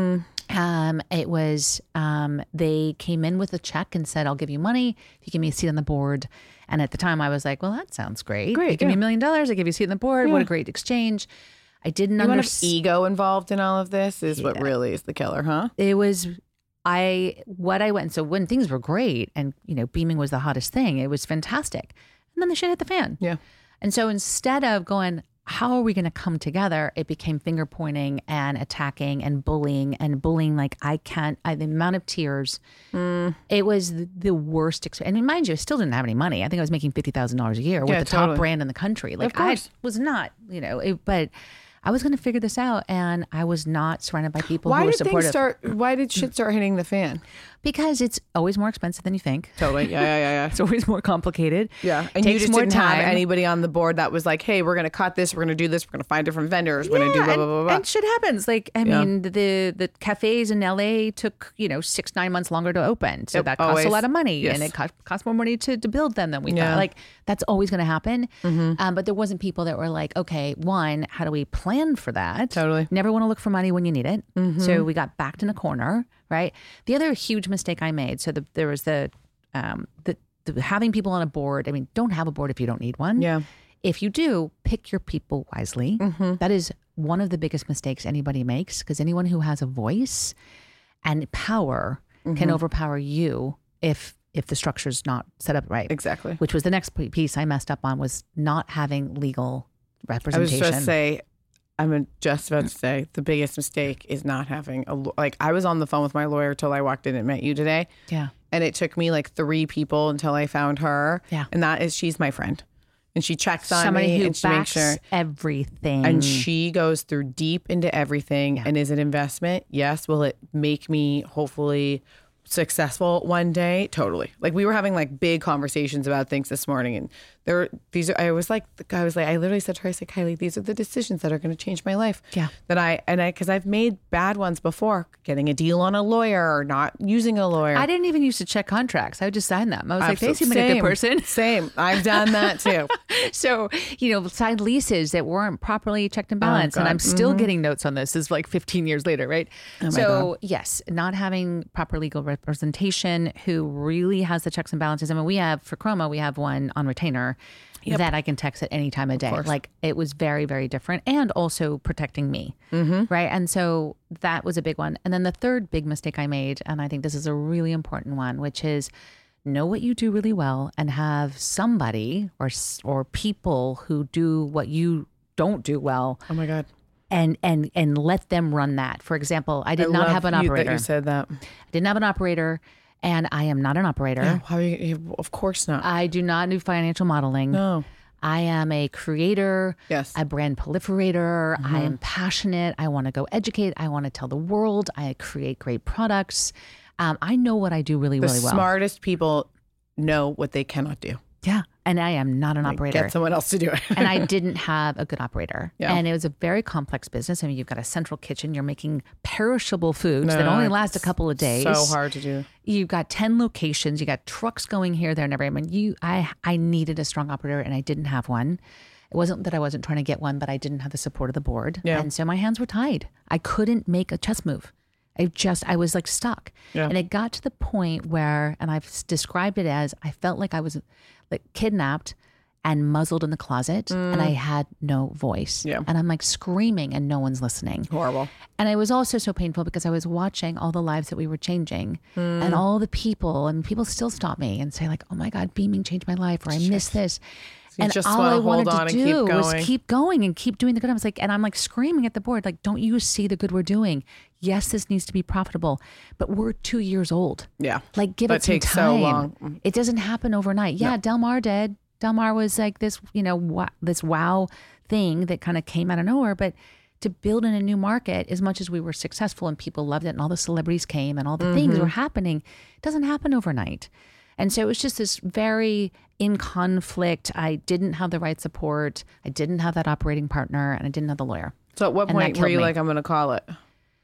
Speaker 6: It was, they came in with a check and said, I'll give you money if you give me a seat on the board. And at the time I was like, well, that sounds great. You give me $1 million, I give you a seat on the board. What a great exchange. I didn't understand.
Speaker 5: Ego involved in all of this is what really is the killer, huh?
Speaker 6: It was, so when things were great and, beaming was the hottest thing, it was fantastic. And then the shit hit the fan.
Speaker 5: Yeah.
Speaker 6: And so instead of going, how are we going to come together? It became finger pointing and attacking and bullying like the amount of tears. It was the worst experience. And mind you, I still didn't have any money. I think I was making $50,000 a year with the top brand in the country. Like I was not, but I was going to figure this out and I was not surrounded by people who were supportive.
Speaker 5: Why did shit start hitting the fan?
Speaker 6: Because it's always more expensive than you think.
Speaker 5: Totally. Yeah.
Speaker 6: It's always more complicated.
Speaker 5: Yeah. And you just didn't have anybody on the board that was like, hey, we're going to cut this. We're going to do this. We're going to find different vendors. We're going to do blah, blah, blah, blah.
Speaker 6: And shit happens. Like, I mean, the cafes in LA took, 6-9 months longer to open. So that costs a lot of money. Yes. And it costs more money to build them than we thought. Like, that's always going to happen. Mm-hmm. But there wasn't people that were like, okay, one, how do we plan for that?
Speaker 5: Totally.
Speaker 6: Never want to look for money when you need it. Mm-hmm. So we got backed in a corner. Right. The other huge mistake I made. So there was the having people on a board. I mean, don't have a board if you don't need one.
Speaker 5: Yeah.
Speaker 6: If you do, pick your people wisely. Mm-hmm. That is one of the biggest mistakes anybody makes because anyone who has a voice and power can overpower you if the structure's not set up right.
Speaker 5: Exactly.
Speaker 6: Which was the next piece I messed up on was not having legal representation.
Speaker 5: I'm just about to say the biggest mistake is not having I was on the phone with my lawyer till I walked in and met you today.
Speaker 6: Yeah.
Speaker 5: And it took me like 3 people until I found her.
Speaker 6: Yeah.
Speaker 5: And she's my friend. And she checks on
Speaker 6: somebody
Speaker 5: me
Speaker 6: who
Speaker 5: and she
Speaker 6: backs
Speaker 5: makes sure
Speaker 6: everything.
Speaker 5: And she goes through deep into everything. Yeah. And is it investment? Yes. Will it make me hopefully successful one day? Totally. Like we were having like big conversations about things this morning and I literally said to her, I said, Kylie, these are the decisions that are going to change my life.
Speaker 6: Yeah.
Speaker 5: Because I've made bad ones before, getting a deal on a lawyer or not using a lawyer.
Speaker 6: I didn't even used to check contracts. I would just sign them. I was like, they seem like a good person.
Speaker 5: Same. I've done that too.
Speaker 6: So, signed leases that weren't properly checked and balanced. And I'm still getting notes on this. This is like 15 years later, right?
Speaker 5: Oh
Speaker 6: so yes, not having proper legal representation who really has the checks and balances. I mean, for Chroma, we have one on retainer. Yep. That I can text at any time of day. Like it was very, very different and also protecting me. Mm-hmm. Right. And so that was a big one. And then the third big mistake I made, and I think this is a really important one, which is know what you do really well and have somebody or people who do what you don't do well.
Speaker 5: Oh my God.
Speaker 6: And let them run that. For example, I did not have an operator.
Speaker 5: That you said that.
Speaker 6: I didn't have an operator, and I am not an operator.
Speaker 5: Yeah, how are you? Of course not.
Speaker 6: I do not do financial modeling.
Speaker 5: No.
Speaker 6: I am a creator.
Speaker 5: Yes.
Speaker 6: A brand proliferator. I am passionate. I want to go educate. I want to tell the world. I create great products. I know what I do really well.
Speaker 5: The smartest people know what they cannot do.
Speaker 6: Yeah. And I am not an operator.
Speaker 5: Get someone else to do it.
Speaker 6: And I didn't have a good operator.
Speaker 5: Yeah.
Speaker 6: And it was a very complex business. I mean, you've got a central kitchen. You're making perishable foods that only last a couple of days.
Speaker 5: So hard to do.
Speaker 6: You've got 10 locations. You got trucks going here, there, and everywhere. I mean, I needed a strong operator, and I didn't have one. It wasn't that I wasn't trying to get one, but I didn't have the support of the board.
Speaker 5: Yeah.
Speaker 6: And so my hands were tied. I couldn't make a chess move. I was like stuck.
Speaker 5: Yeah.
Speaker 6: And it got to the point where, and I've described it as, I felt like I was like kidnapped and muzzled in the closet, and I had no voice.
Speaker 5: Yeah.
Speaker 6: And I'm like screaming and no one's listening.
Speaker 5: Horrible.
Speaker 6: And it was also so painful because I was watching all the lives that we were changing and all the people, and people still stop me and say like, oh my God, beaming changed my life, or I missed this.
Speaker 5: You
Speaker 6: And
Speaker 5: just
Speaker 6: all
Speaker 5: wanna
Speaker 6: I wanted
Speaker 5: hold on
Speaker 6: to
Speaker 5: and keep
Speaker 6: do was
Speaker 5: going.
Speaker 6: keep going and keep doing the good. I was like, and I'm like screaming at the board, like, don't you see the good we're doing? Yes, this needs to be profitable, but we're 2 years old.
Speaker 5: Yeah.
Speaker 6: Like, give
Speaker 5: That
Speaker 6: it some
Speaker 5: takes
Speaker 6: time.
Speaker 5: so long.
Speaker 6: It doesn't happen overnight. Yeah, Del Mar did. Del Mar was like this, this wow thing that kind of came out of nowhere. But to build in a new market, as much as we were successful and people loved it and all the celebrities came and all the things were happening, it doesn't happen overnight. And so it was just this very in conflict. I didn't have the right support. I didn't have that operating partner, and I didn't have the lawyer.
Speaker 5: So at what
Speaker 6: And that
Speaker 5: point were
Speaker 6: killed
Speaker 5: you
Speaker 6: me.
Speaker 5: like, I'm going to call it?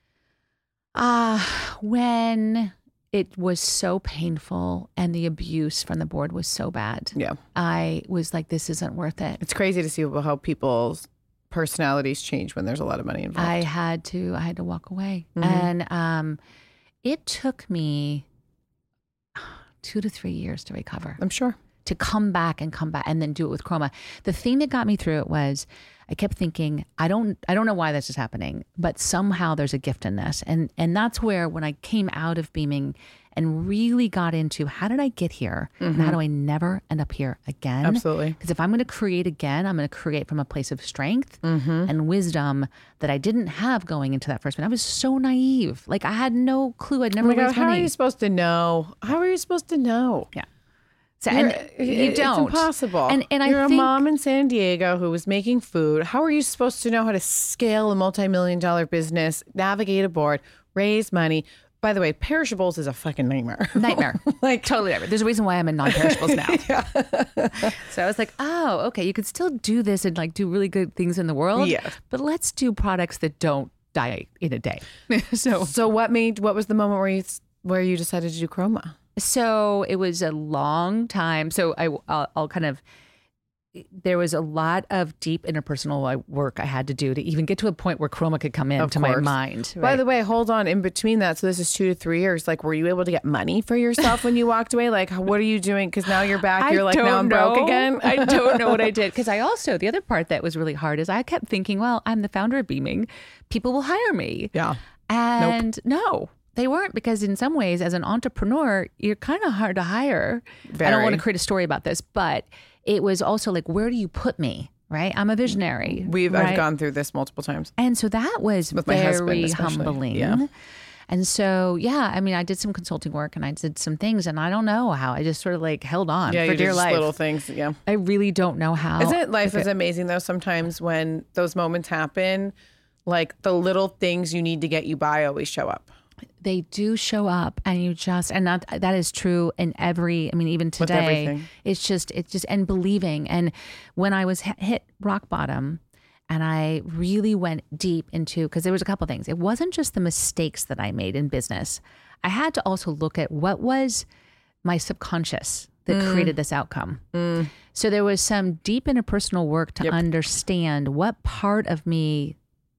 Speaker 6: When it was so painful and the abuse from the board was so bad.
Speaker 5: Yeah.
Speaker 6: I was like, this isn't worth it.
Speaker 5: It's crazy to see how people's personalities change when there's a lot of money involved.
Speaker 6: I had to walk away. And it took me 2 to 3 years to recover.
Speaker 5: I'm sure.
Speaker 6: To come back and then do it with Chroma. The thing that got me through it was I kept thinking, I don't know why this is happening, but somehow there's a gift in this. And that's where, when I came out of beaming and really got into how did I get here and how do I never end up here again?
Speaker 5: Absolutely.
Speaker 6: Because if I'm going to create again, I'm going to create from a place of strength and wisdom that I didn't have going into that first one. I was so naive. Like, I had no clue. I'd never raised
Speaker 5: How
Speaker 6: money.
Speaker 5: are you supposed to know? How are you supposed to know?
Speaker 6: Yeah. So, and you don't.
Speaker 5: It's impossible.
Speaker 6: And
Speaker 5: you're
Speaker 6: I
Speaker 5: a
Speaker 6: think,
Speaker 5: mom in San Diego who was making food. How are you supposed to know how to scale a multi-million-dollar business, navigate a board, raise money? By the way, perishables is a fucking nightmare.
Speaker 6: Like, totally nightmare. There's a reason why I'm in non-perishables now. So I was like, oh, okay, you could still do this and like do really good things in the world.
Speaker 5: Yeah.
Speaker 6: But let's do products that don't die in a day.
Speaker 5: So what was the moment where you decided to do Chroma?
Speaker 6: So it was a long time. So I'll kind of, there was a lot of deep interpersonal work I had to do to even get to a point where Chroma could come into my mind.
Speaker 5: By the way, hold on. In between that, so this is 2 to 3 years. Like, were you able to get money for yourself when you walked away? Like, what are you doing? Because now you're back. You're like, now I'm broke again.
Speaker 6: I don't know what I did. Because I also, the other part that was really hard is I kept thinking, well, I'm the founder of Beaming. People will hire me.
Speaker 5: Yeah.
Speaker 6: And no. They weren't, because in some ways, as an entrepreneur, you're kind of hard to hire. I don't want to create a story about this, but it was also like, where do you put me? Right? I'm a visionary.
Speaker 5: I've gone through this multiple times.
Speaker 6: And so that was
Speaker 5: With my husband,
Speaker 6: very
Speaker 5: especially.
Speaker 6: humbling.
Speaker 5: Yeah.
Speaker 6: And so, yeah, I mean, I did some consulting work and I did some things, and I don't know how. I just sort of like held on
Speaker 5: Yeah,
Speaker 6: for
Speaker 5: you
Speaker 6: dear
Speaker 5: did
Speaker 6: life.
Speaker 5: little things. Yeah.
Speaker 6: I really don't know how.
Speaker 5: Isn't life is amazing though? Sometimes when those moments happen, like the little things you need to get you by always show up.
Speaker 6: They do show up, and that is true in every, I mean, even
Speaker 5: With
Speaker 6: today,
Speaker 5: everything.
Speaker 6: it's just, and believing. And when I was hit rock bottom and I really went deep into, because there was a couple of things. It wasn't just the mistakes that I made in business. I had to also look at what was my subconscious that created this outcome. So there was some deep interpersonal work to understand what part of me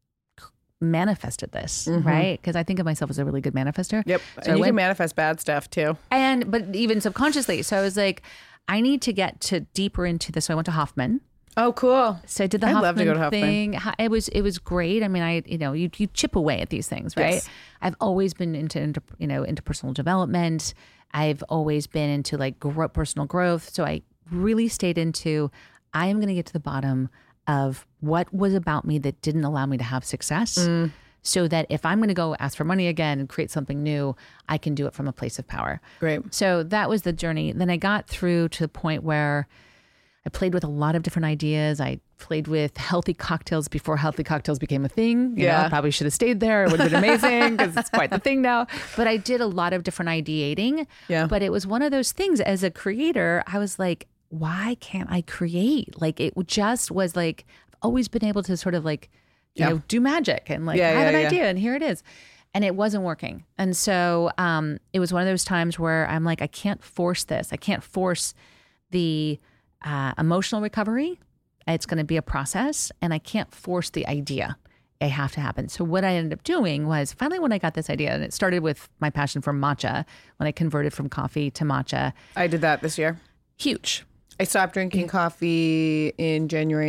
Speaker 6: manifested this, right? Because I think of myself as a really good manifester.
Speaker 5: Yep.
Speaker 6: So
Speaker 5: And you can manifest bad stuff too.
Speaker 6: but even subconsciously. So I was like, I need to get deeper into this. So I went to Hoffman.
Speaker 5: Oh, cool.
Speaker 6: So I did the
Speaker 5: I'd
Speaker 6: Hoffman
Speaker 5: love to go to Hoffman.
Speaker 6: thing. It was great. I mean, you chip away at these things, right?
Speaker 5: Yes.
Speaker 6: I've always been into interpersonal development. I've always been into like personal growth. So I really stayed into, I am going to get to the bottom of what was about me that didn't allow me to have success. So that if I'm going to go ask for money again and create something new, I can do it from a place of power.
Speaker 5: Great.
Speaker 6: So that was the journey. Then I got through to the point where I played with a lot of different ideas. I played with healthy cocktails before healthy cocktails became a thing. You know, I probably should have stayed there. It would have been amazing because it's quite the thing now. But I did a lot of different ideating. Yeah. But it was one of those things as a creator, I was like, why can't I create? Like it just was like, I've always been able to sort of like, you know, do magic and like I have an idea and here it is. And it wasn't working. And so it was one of those times where I'm like, I can't force this. I can't force the emotional recovery. It's going to be a process and I can't force the idea. It have to happen. So what I ended up doing was finally when I got this idea, and it started with my passion for matcha, when I converted from coffee to matcha.
Speaker 5: I did that this year.
Speaker 6: Huge.
Speaker 5: I stopped drinking coffee in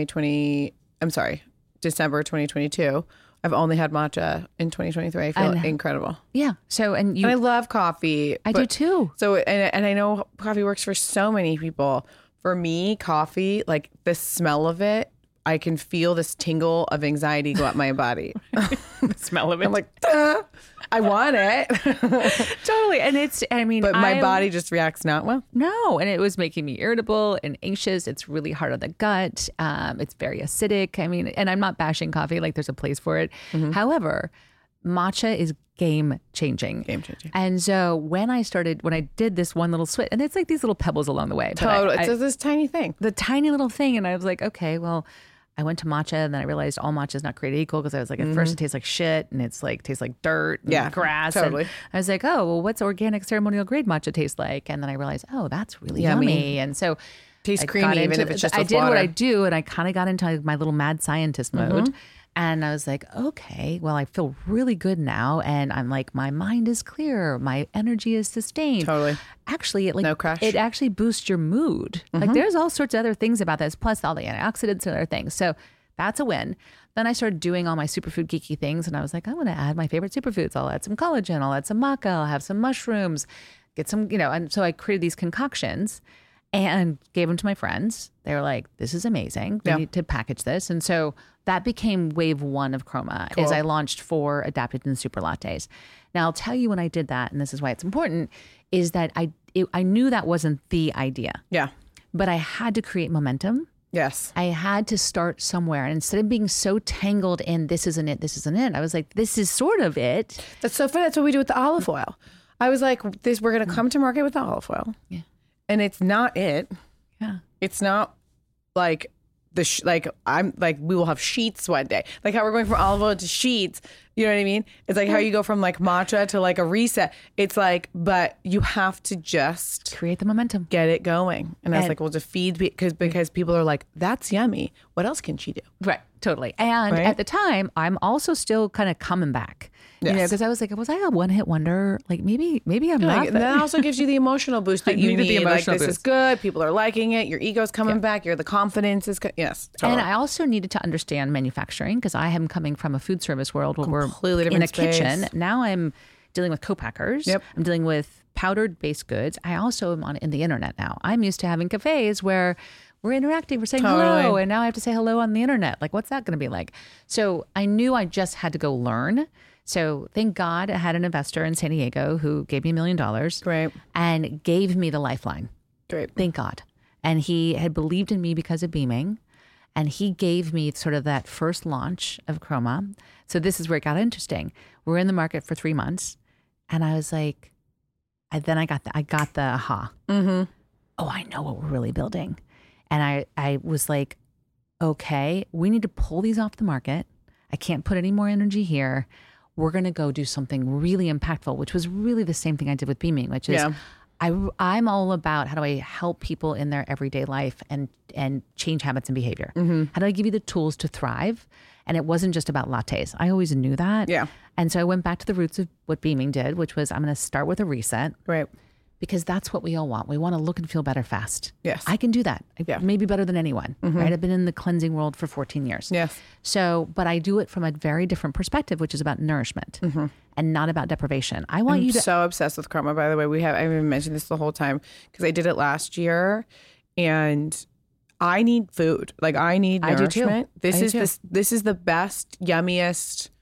Speaker 5: December 2022. I've only had matcha in 2023. I feel incredible.
Speaker 6: Yeah. So, and
Speaker 5: I love coffee.
Speaker 6: I do too.
Speaker 5: So, and I know coffee works for so many people. For me, coffee, like the smell of it, I can feel this tingle of anxiety go up my body.
Speaker 6: The smell of it.
Speaker 5: I'm like, I want it.
Speaker 6: Totally. And
Speaker 5: but my body just reacts not well.
Speaker 6: No. And it was making me irritable and anxious. It's really hard on the gut. It's very acidic. I mean, and I'm not bashing coffee, like there's a place for it. Mm-hmm. However, matcha is game changing. And so when I did this one little switch, and it's like these little pebbles along the way.
Speaker 5: Totally. It's this tiny thing.
Speaker 6: The tiny little thing. And I was like, okay, well, I went to matcha and then I realized all matcha is not created equal because I was like, at first it tastes like shit and it's like, tastes like dirt and grass.
Speaker 5: Totally.
Speaker 6: And I was like, oh, well, what's organic ceremonial grade matcha taste like? And then I realized, oh, that's really yummy. And so
Speaker 5: tastes creamy even if it's just with
Speaker 6: I did
Speaker 5: water.
Speaker 6: what I do and I kind of got into my little mad scientist mode. And I was like, okay, well, I feel really good now. And I'm like, my mind is clear. My energy is sustained.
Speaker 5: Totally.
Speaker 6: Actually,
Speaker 5: no crash.
Speaker 6: It actually boosts your mood. Like there's all sorts of other things about this, plus all the antioxidants and other things. So that's a win. Then I started doing all my superfood geeky things. And I was like, I'm going to add my favorite superfoods. I'll add some collagen. I'll add some maca. I'll have some mushrooms, get some, and so I created these concoctions and gave them to my friends. They were like, this is amazing. We need to package this. And so that became wave one of Chroma, is I launched 4 adaptogen super lattes. Now, I'll tell you when I did that, and this is why it's important, is that I knew that wasn't the idea.
Speaker 5: Yeah.
Speaker 6: But I had to create momentum.
Speaker 5: Yes.
Speaker 6: I had to start somewhere. And instead of being so tangled in this isn't it, I was like, this is sort of it.
Speaker 5: That's so funny. That's what we do with the olive oil. I was like, we're going to come to market with the olive oil.
Speaker 6: Yeah.
Speaker 5: And it's not it.
Speaker 6: Yeah.
Speaker 5: It's not like we will have sheets one day. Like how we're going from olive oil to sheets. You know what I mean? It's like how you go from like matcha to like a reset. It's like, but you have to just
Speaker 6: create the momentum,
Speaker 5: get it going. And I was like, well, to feed because people are like, that's yummy. What else can she do?
Speaker 6: Right. Totally. And at the time, I'm also still kind of coming back.
Speaker 5: Yes.
Speaker 6: Because I was like, was I a one-hit wonder? Like maybe I'm not.
Speaker 5: And that also gives you the emotional boost that you need. Like this is good. People are liking it. Your ego's coming back. The confidence is good. Yes. Totally.
Speaker 6: And I also needed to understand manufacturing because I am coming from a food service world where we're
Speaker 5: completely
Speaker 6: in a
Speaker 5: space.
Speaker 6: Kitchen. Now I'm dealing with co-packers.
Speaker 5: Yep.
Speaker 6: I'm dealing with powdered based goods. I also am in the internet now. I'm used to having cafes where we're interacting, we're saying hello, and now I have to say hello on the internet. Like, what's that going to be like? So I knew I just had to go learn. So thank God I had an investor in San Diego who gave me $1 million.
Speaker 5: Great.
Speaker 6: And gave me the lifeline.
Speaker 5: Great.
Speaker 6: Thank God. And he had believed in me because of Beaming. And he gave me sort of that first launch of Chroma. So this is where it got interesting. We're in the market for 3 months. And I was like, I got the aha. Oh, I know what we're really building. And I was like, okay, we need to pull these off the market. I can't put any more energy here. We're going to go do something really impactful, which was really the same thing I did with Beaming, which is I'm all about how do I help people in their everyday life and change habits and behavior. How do I give you the tools to thrive? And it wasn't just about lattes. I always knew that.
Speaker 5: Yeah.
Speaker 6: And so I went back to the roots of what Beaming did, which was I'm going to start with a reset.
Speaker 5: Right.
Speaker 6: Because that's what we all want. We want to look and feel better fast.
Speaker 5: Yes.
Speaker 6: I can do that. Maybe better than anyone, right? I've been in the cleansing world for 14 years.
Speaker 5: Yes.
Speaker 6: So, but I do it from a very different perspective, which is about nourishment. and not about deprivation. I want you to.
Speaker 5: I'm so obsessed with Karma, by the way. I haven't mentioned this the whole time because I did it last year, and I need food. Like, I need nourishment. This is the best, yummiest,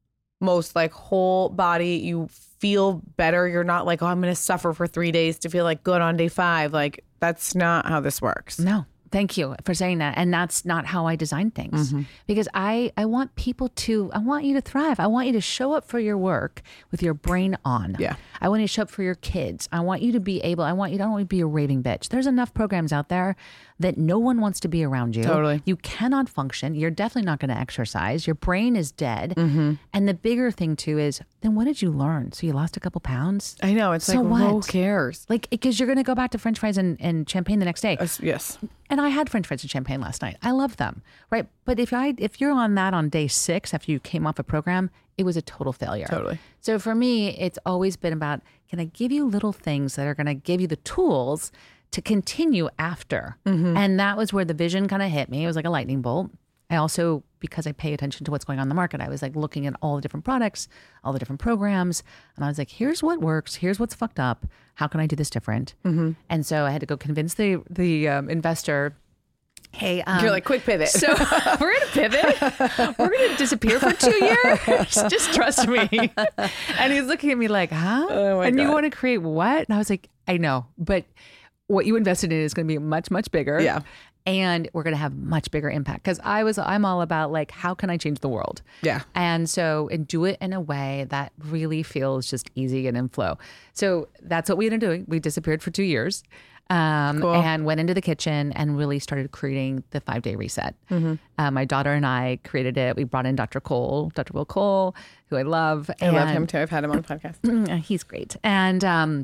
Speaker 5: most like whole body. You feel better. You're not like, oh, I'm going to suffer for 3 days to feel like good on day 5. Like, that's not how this works.
Speaker 6: No. Thank you for saying that. And that's not how I design things, because I want I want you to thrive. I want you to show up for your work with your brain on.
Speaker 5: Yeah.
Speaker 6: I want you to show up for your kids. I want you to be able, I don't want you to be a raving bitch. There's enough programs out there that no one wants to be around you.
Speaker 5: Totally.
Speaker 6: You cannot function. You're definitely not going to exercise. Your brain is dead. And the bigger thing too is, then what did you learn? So you lost a couple pounds?
Speaker 5: I know. It's
Speaker 6: so
Speaker 5: like,
Speaker 6: what?
Speaker 5: who cares?
Speaker 6: Like, because you're going to go back to French fries and champagne the next day.
Speaker 5: Yes.
Speaker 6: And I had French fries and champagne last night. I love them, right? But if you're on that on day 6 after you came off a program, it was a total failure.
Speaker 5: Totally.
Speaker 6: So for me, it's always been about, can I give you little things that are going to give you the tools to continue after? And that was where the vision kind of hit me. It was like a lightning bolt. I also, because I pay attention to what's going on in the market, I was like looking at all the different products, all the different programs. And I was like, here's what works. Here's what's fucked up. How can I do this different? And so I had to go convince the investor, hey,
Speaker 5: you're like, quick pivot.
Speaker 6: So we're going to pivot. We're going to disappear for 2 years. Just trust me. And he's looking at me like, huh?
Speaker 5: Oh my
Speaker 6: and
Speaker 5: God.
Speaker 6: you want to create what? And I was like, I know, but what you invested in is going to be much, much bigger.
Speaker 5: Yeah.
Speaker 6: And we're going to have much bigger impact, because I'm all about like, how can I change the world?
Speaker 5: Yeah.
Speaker 6: And do it in a way that really feels just easy and in flow. So that's what we ended up doing. We disappeared for 2 years.
Speaker 5: Cool.
Speaker 6: And went into the kitchen and really started creating the 5-day reset. My daughter and I created it. We brought in Dr. Will Cole, who I love.
Speaker 5: I love him too. I've had him on the podcast.
Speaker 6: He's great. And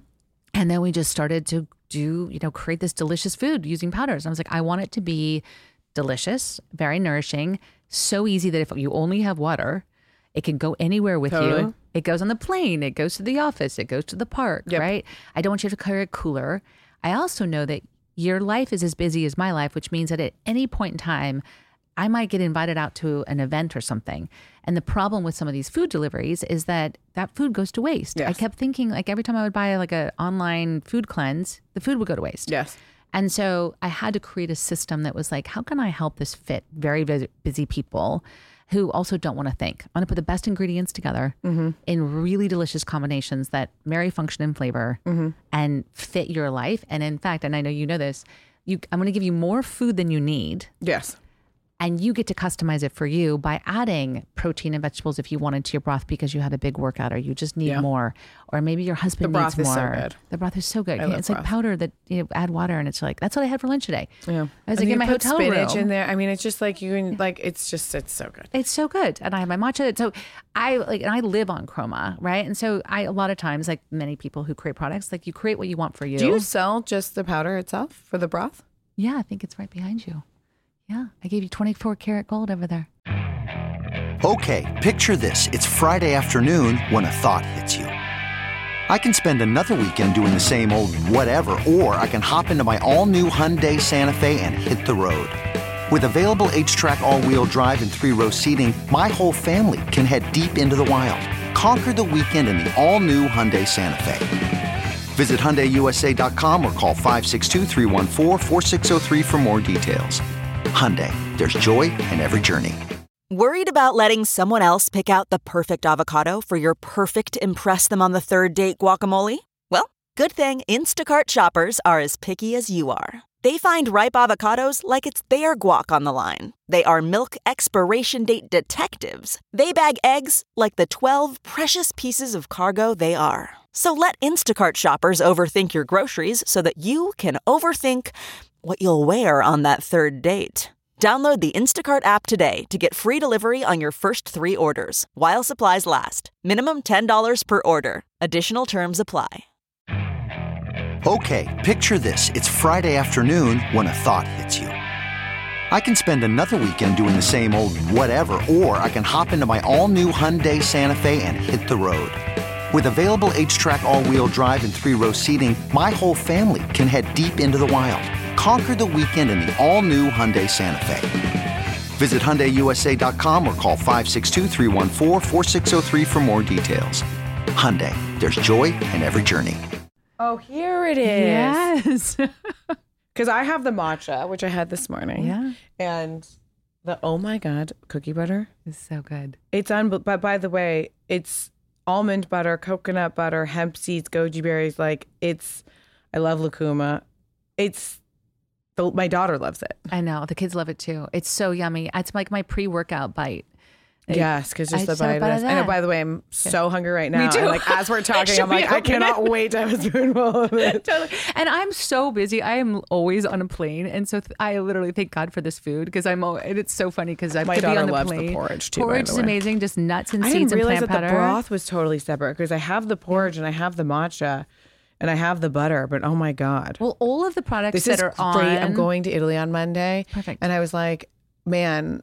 Speaker 6: then we just started to create this delicious food using powders. And I was like, I want it to be delicious, very nourishing, so easy that if you only have water, it can go anywhere with you. It goes on the plane, it goes to the office, it goes to the park, right? I don't want you to carry a cooler. I also know that your life is as busy as my life, which means that at any point in time, I might get invited out to an event or something. And the problem with some of these food deliveries is that food goes to waste.
Speaker 5: Yes.
Speaker 6: I kept thinking, like, every time I would buy like an online food cleanse, the food would go to waste.
Speaker 5: Yes.
Speaker 6: And so I had to create a system that was like, how can I help this fit very busy people who also don't want to think? I want to put the best ingredients together in really delicious combinations that marry function and flavor and fit your life. And in fact, and I know you know this, I'm going to give you more food than you need.
Speaker 5: Yes.
Speaker 6: And you get to customize it for you by adding protein and vegetables if you wanted to your broth because you had a big workout or you just need more. Or maybe your husband needs more.
Speaker 5: The broth is so good.
Speaker 6: The broth is so good. It's
Speaker 5: broth.
Speaker 6: like powder that add water, and it's like, that's what I had for lunch today.
Speaker 5: Yeah.
Speaker 6: I was like in my hotel
Speaker 5: spinach
Speaker 6: room.
Speaker 5: in there. I mean, it's just like it's so good.
Speaker 6: It's so good. And I have my matcha. So I live on Chroma, right? And so a lot of times, like many people who create products, like you create what you want for you.
Speaker 5: Do you sell just the powder itself for the broth?
Speaker 6: Yeah, I think it's right behind you. Yeah, I gave you 24 karat gold over there.
Speaker 8: Okay, picture this. It's Friday afternoon when a thought hits you. I can spend another weekend doing the same old whatever, or I can hop into my all-new Hyundai Santa Fe and hit the road. With available H-Track all-wheel drive and 3-row seating, my whole family can head deep into the wild. Conquer the weekend in the all-new Hyundai Santa Fe. Visit HyundaiUSA.com or call 562-314-4603 for more details. Hyundai, there's joy in every journey.
Speaker 7: Worried about letting someone else pick out the perfect avocado for your perfect impress-them-on-the-third-date guacamole? Well, good thing Instacart shoppers are as picky as you are. They find ripe avocados like it's their guac on the line. They are milk expiration date detectives. They bag eggs like the 12 precious pieces of cargo they are. So let Instacart shoppers overthink your groceries so that you can overthink what you'll wear on that third date. Download the Instacart app today to get free delivery on your first 3 orders, while supplies last. Minimum $10 per order. Additional terms apply.
Speaker 8: Okay, picture this. It's Friday afternoon when a thought hits you. I can spend another weekend doing the same old whatever, or I can hop into my all-new Hyundai Santa Fe and hit the road. With available H-Track all-wheel drive and 3-row seating, my whole family can head deep into the wild. Conquer the weekend in the all-new Hyundai Santa Fe. Visit HyundaiUSA.com or call 562-314-4603 for more details. Hyundai, there's joy in every journey.
Speaker 5: Oh, here it is.
Speaker 6: Yes.
Speaker 5: Because I have the matcha, which I had this morning.
Speaker 6: Yeah.
Speaker 5: And the, oh my God, cookie butter.
Speaker 6: It's so good.
Speaker 5: It's but by the way, it's almond butter, coconut butter, hemp seeds, goji berries. Like I love lucuma. My daughter loves it.
Speaker 6: I know. The kids love it too. It's so yummy. It's like my pre-workout bite.
Speaker 5: Yes, because just
Speaker 6: I
Speaker 5: the
Speaker 6: just had a
Speaker 5: bite
Speaker 6: bite
Speaker 5: of
Speaker 6: of
Speaker 5: this. I know,
Speaker 6: that.
Speaker 5: by the way, I'm so hungry right now.
Speaker 6: Me too.
Speaker 5: And like as we're talking, I'm like, I cannot wait to have a spoonful of it.
Speaker 6: Totally. And I'm so busy. I am always on a plane. And so I literally thank God for this food because and it's so funny because I
Speaker 5: My
Speaker 6: could be
Speaker 5: daughter
Speaker 6: on the
Speaker 5: loves
Speaker 6: plane.
Speaker 5: the porridge too, by
Speaker 6: Porridge
Speaker 5: the
Speaker 6: is
Speaker 5: way.
Speaker 6: amazing. Just nuts and
Speaker 5: I
Speaker 6: seeds
Speaker 5: didn't
Speaker 6: and
Speaker 5: realize
Speaker 6: plant
Speaker 5: that the
Speaker 6: powder.
Speaker 5: broth was totally separate because I have the porridge and I have the matcha and I have the butter, but oh my God.
Speaker 6: Well, all of the products
Speaker 5: This
Speaker 6: that
Speaker 5: is
Speaker 6: are
Speaker 5: great.
Speaker 6: on.
Speaker 5: I'm going to Italy on Monday.
Speaker 6: Perfect.
Speaker 5: And I was like, man,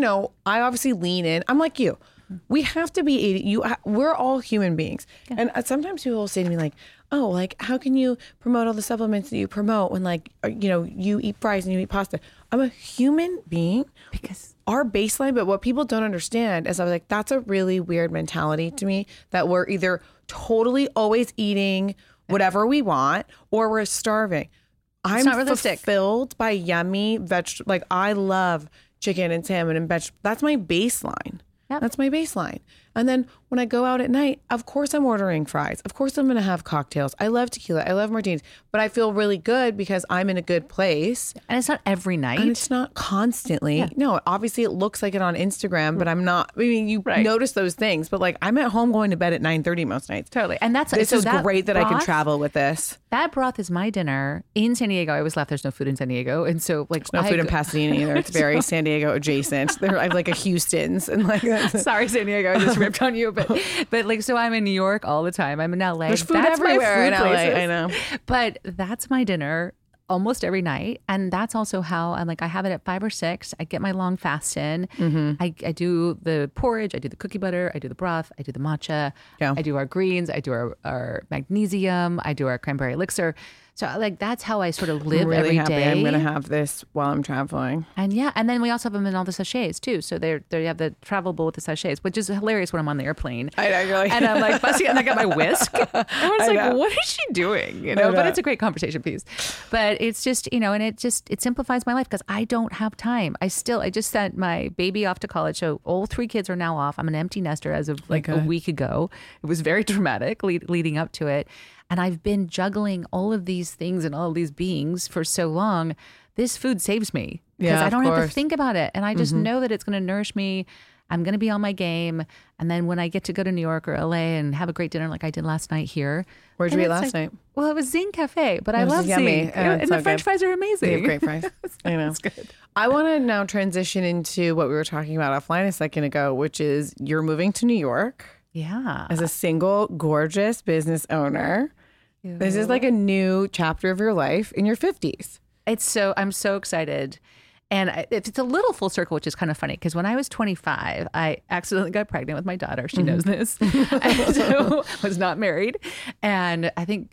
Speaker 5: I obviously lean in. I'm like you. We have to be eating. We're all human beings. Yeah. And sometimes people will say to me like, oh, like, how can you promote all the supplements that you promote when like, you eat fries and you eat pasta? I'm a human being.
Speaker 6: Because
Speaker 5: our baseline, but what people don't understand is I was like, that's a really weird mentality to me that we're either totally always eating whatever we want or we're starving. I'm
Speaker 6: not realistic.
Speaker 5: fulfilled by yummy vegetables. Like I love chicken and salmon and vegetables. That's my baseline.
Speaker 6: Yep.
Speaker 5: That's my baseline. And then when I go out at night, of course I'm ordering fries. Of course I'm going to have cocktails. I love tequila. I love martinis. But I feel really good because I'm in a good place.
Speaker 6: And it's not every night.
Speaker 5: And it's not constantly.
Speaker 6: Yeah.
Speaker 5: No, obviously it looks like it on Instagram, but I'm not. I mean, you
Speaker 6: Right.
Speaker 5: notice those things. But like I'm at home going to bed at 9:30 most nights.
Speaker 6: Totally. And that's
Speaker 5: This
Speaker 6: so
Speaker 5: is
Speaker 6: that
Speaker 5: great that I can
Speaker 6: broth-
Speaker 5: travel with this.
Speaker 6: That broth is my dinner in San Diego. I was left. There's no food in San Diego. And so like
Speaker 5: No food in Pasadena either. It's very San Diego adjacent. I have like a Houston's and like that's
Speaker 6: Sorry, San Diego. I just ripped on you, but like so I'm in New York all the time. I'm in LA.
Speaker 5: There's food
Speaker 6: That's my
Speaker 5: everywhere
Speaker 6: food
Speaker 5: in LA.
Speaker 6: places.
Speaker 5: I know.
Speaker 6: But that's my dinner almost every night. And that's also how I'm like, I have it at 5 or 6. I get my long fast in. I do the porridge. I do the cookie butter. I do the broth. I do the matcha.
Speaker 5: Yeah.
Speaker 6: I do our greens. I do our magnesium. I do our cranberry elixir. So like, that's how I sort of live
Speaker 5: I'm really
Speaker 6: every
Speaker 5: happy.
Speaker 6: day.
Speaker 5: I'm going to have this while I'm traveling.
Speaker 6: And yeah, and then we also have them in all the sachets too. So they have the travel bowl with the sachets, which is hilarious when I'm on the airplane.
Speaker 5: I know, you're like-
Speaker 6: and I'm like fussy, and I got my whisk. And I was
Speaker 5: I
Speaker 6: like,
Speaker 5: know.
Speaker 6: what is she doing?
Speaker 5: I know.
Speaker 6: But it's a great conversation piece. But it's just, and it simplifies my life because I don't have time. I just sent my baby off to college. So all 3 kids are now off. I'm an empty nester as of like a week ago. It was very dramatic leading up to it. And I've been juggling all of these things and all of these beings for so long. This food saves me because
Speaker 5: Yeah,
Speaker 6: I
Speaker 5: of
Speaker 6: don't have to
Speaker 5: course.
Speaker 6: think about it. And I just know that it's going to nourish me. I'm going to be on my game. And then when I get to go to New York or LA and have a great dinner like I did last night here.
Speaker 5: Where'd you
Speaker 6: and
Speaker 5: eat
Speaker 6: it's
Speaker 5: last night?
Speaker 6: Well, it was Zing Cafe, but I
Speaker 5: It was
Speaker 6: love
Speaker 5: yummy.
Speaker 6: Zing.
Speaker 5: Oh,
Speaker 6: and
Speaker 5: it's
Speaker 6: the
Speaker 5: so
Speaker 6: French
Speaker 5: good.
Speaker 6: fries are amazing.
Speaker 5: They have great fries. I know.
Speaker 6: It's good.
Speaker 5: I want to now transition into what we were talking about offline a second ago, which is you're moving to New York
Speaker 6: Yeah.
Speaker 5: as a single, gorgeous business owner. This is like a new chapter of your life in your 50s.
Speaker 6: I'm so excited. And it's a little full circle, which is kind of funny because when I was 25, I accidentally got pregnant with my daughter. She knows this. And so was not married. And I think,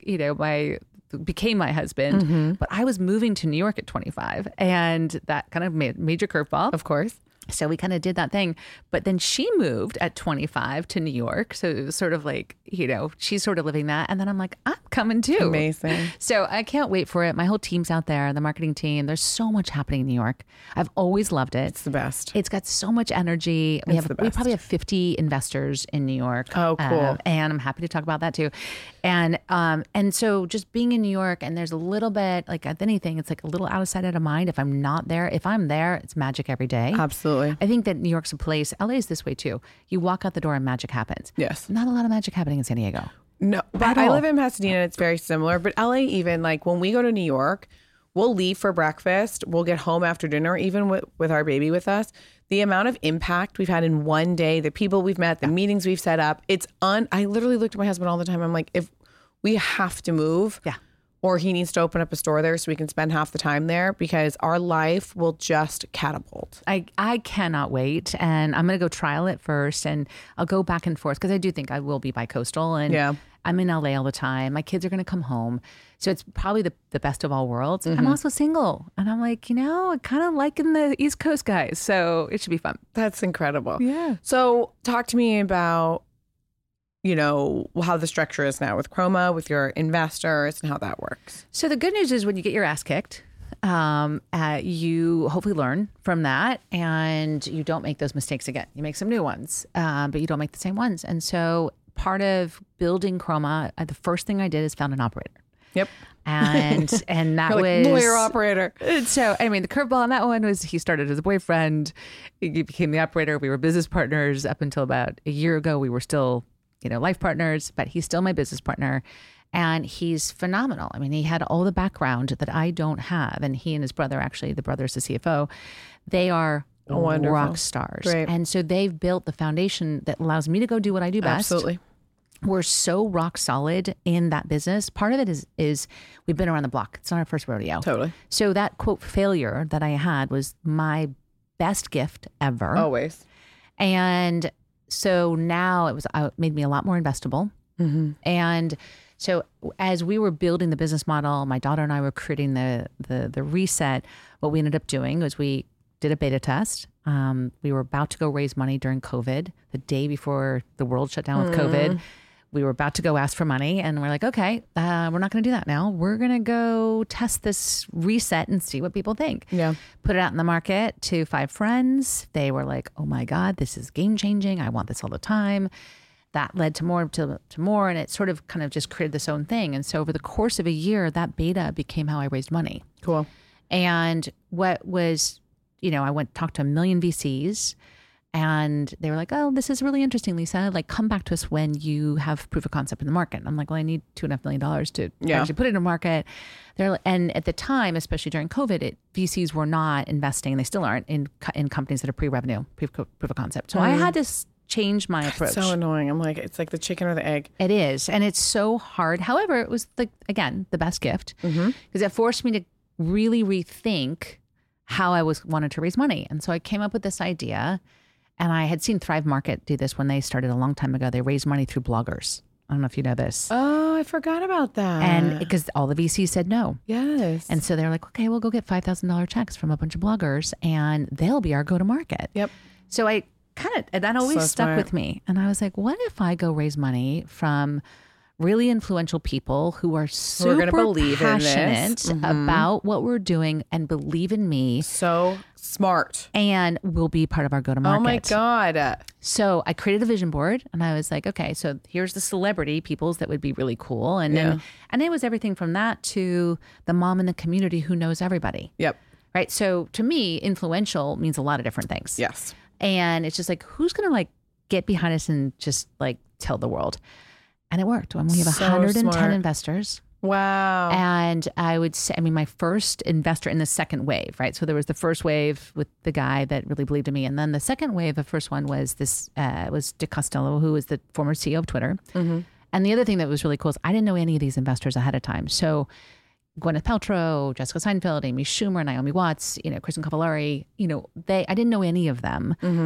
Speaker 6: became my husband, but I was moving to New York at 25 and that kind of made a major curveball.
Speaker 5: Of course.
Speaker 6: So we kind of did that thing. But then she moved at 25 to New York. So it was sort of like, she's sort of living that. And then I'm like, I'm coming too.
Speaker 5: Amazing.
Speaker 6: So I can't wait for it. My whole team's out there, the marketing team. There's so much happening in New York. I've always loved it.
Speaker 5: It's the best.
Speaker 6: It's got so much energy. We
Speaker 5: the best.
Speaker 6: probably have 50 investors in New York.
Speaker 5: Oh, cool.
Speaker 6: And I'm happy to talk about that too. And so just being in New York, and there's a little bit, like if anything, it's like a little out of sight, out of mind. If I'm not there, if I'm there, it's magic every day.
Speaker 5: Absolutely.
Speaker 6: I think that New York's a place. LA is this way too. You walk out the door and magic happens.
Speaker 5: Yes.
Speaker 6: Not a lot of magic happening in San Diego.
Speaker 5: No, but
Speaker 6: At
Speaker 5: I
Speaker 6: all.
Speaker 5: live in Pasadena. It's very similar. But LA, even like when we go to New York, we'll leave for breakfast. We'll get home after dinner, even with our baby with us. The amount of impact we've had in one day, the people we've met, the meetings we've set up. I literally look at my husband all the time. I'm like, if we have to move.
Speaker 6: Yeah.
Speaker 5: Or he needs to open up a store there so we can spend half the time there because our life will just catapult.
Speaker 6: I cannot wait. And I'm going to go trial it first. And I'll go back and forth because I do think I will be bi-coastal. And
Speaker 5: Yeah.
Speaker 6: I'm in LA all the time. My kids are going to come home. So it's probably the best of all worlds. I'm also single. And I'm like, I kind of liking the East Coast guys. So it should be fun.
Speaker 5: That's incredible.
Speaker 6: Yeah.
Speaker 5: So talk to me about how the structure is now with Chroma, with your investors, and how that works.
Speaker 6: So the good news is when you get your ass kicked, you hopefully learn from that and you don't make those mistakes again. You make some new ones, but you don't make the same ones. And so part of building Chroma, the first thing I did is found an operator.
Speaker 5: Yep.
Speaker 6: And that was
Speaker 5: lawyer operator.
Speaker 6: So, I mean, the curveball on that one was he started as a boyfriend. He became the operator. We were business partners up until about a year ago. We were still, life partners, but he's still my business partner. And he's phenomenal. I mean, he had all the background that I don't have. And he and his brother, actually, the brother's the CFO, they are rock stars.
Speaker 5: Right.
Speaker 6: And so they've built the foundation that allows me to go do what I do best.
Speaker 5: Absolutely.
Speaker 6: We're so rock solid in that business. Part of it is we've been around the block. It's not our first rodeo.
Speaker 5: Totally.
Speaker 6: So that quote failure that I had was my best gift ever.
Speaker 5: Always.
Speaker 6: And so now it made me a lot more investable.
Speaker 5: Mm-hmm.
Speaker 6: And so as we were building the business model, my daughter and I were creating the reset. What we ended up doing was we did a beta test. We were about to go raise money during COVID, the day before the world shut down with COVID. We were about to go ask for money and we're like, okay, we're not going to do that now. We're going to go test this reset and see what people think.
Speaker 5: Yeah.
Speaker 6: Put it out in the market to 5 friends. They were like, oh my God, this is game changing. I want this all the time. That led to more, and it sort of kind of just created this own thing. And so over the course of a year, that beta became how I raised money.
Speaker 5: Cool.
Speaker 6: And what was, I went talk to 1 million VCs. And they were like, oh, this is really interesting, Lisa. Like, come back to us when you have proof of concept in the market. And I'm like, well, I need $2.5 million to actually put it in the market. And at the time, especially during COVID, VCs were not investing, and they still aren't, in companies that are pre-revenue, proof of concept. So I had to change my approach.
Speaker 5: It's so annoying. I'm like, it's like the chicken or the egg.
Speaker 6: It is. And it's so hard. However, it was, again, the best gift because it forced me to really rethink how I wanted to raise money. And so I came up with this idea. And I had seen Thrive Market do this when they started a long time ago. They raised money through bloggers. I don't know if you know this.
Speaker 5: Oh, I forgot about that.
Speaker 6: And because all the VCs said no.
Speaker 5: Yes.
Speaker 6: And so they were like, okay, we'll go get $5,000 checks from a bunch of bloggers and they'll be our go-to-market.
Speaker 5: Yep.
Speaker 6: So I that always
Speaker 5: So
Speaker 6: stuck
Speaker 5: smart.
Speaker 6: with me. And I was like, what if I go raise money from really influential people who are super
Speaker 5: gonna believe in this.
Speaker 6: passionate about what we're doing and believe in me.
Speaker 5: So smart.
Speaker 6: And will be part of our go-to-market.
Speaker 5: Oh my God.
Speaker 6: So I created a vision board and I was like, okay, so here's the celebrity peoples that would be really cool. And then it was everything from that to the mom in the community who knows everybody.
Speaker 5: Yep.
Speaker 6: Right. So to me, influential means a lot of different things.
Speaker 5: Yes.
Speaker 6: And it's just like, who's going to get behind us and just tell the world? And it worked. We have
Speaker 5: So
Speaker 6: 110
Speaker 5: smart.
Speaker 6: investors.
Speaker 5: Wow.
Speaker 6: And I would say, my first investor in the second wave, right? So there was the first wave with the guy that really believed in me. And then the second wave, the first one was was Dick Costello, who was the former CEO of Twitter. Mm-hmm. And the other thing that was really cool is I didn't know any of these investors ahead of time. So Gwyneth Paltrow, Jessica Seinfeld, Amy Schumer, Naomi Watts, Kristen Cavallari, I didn't know any of them. Mm-hmm.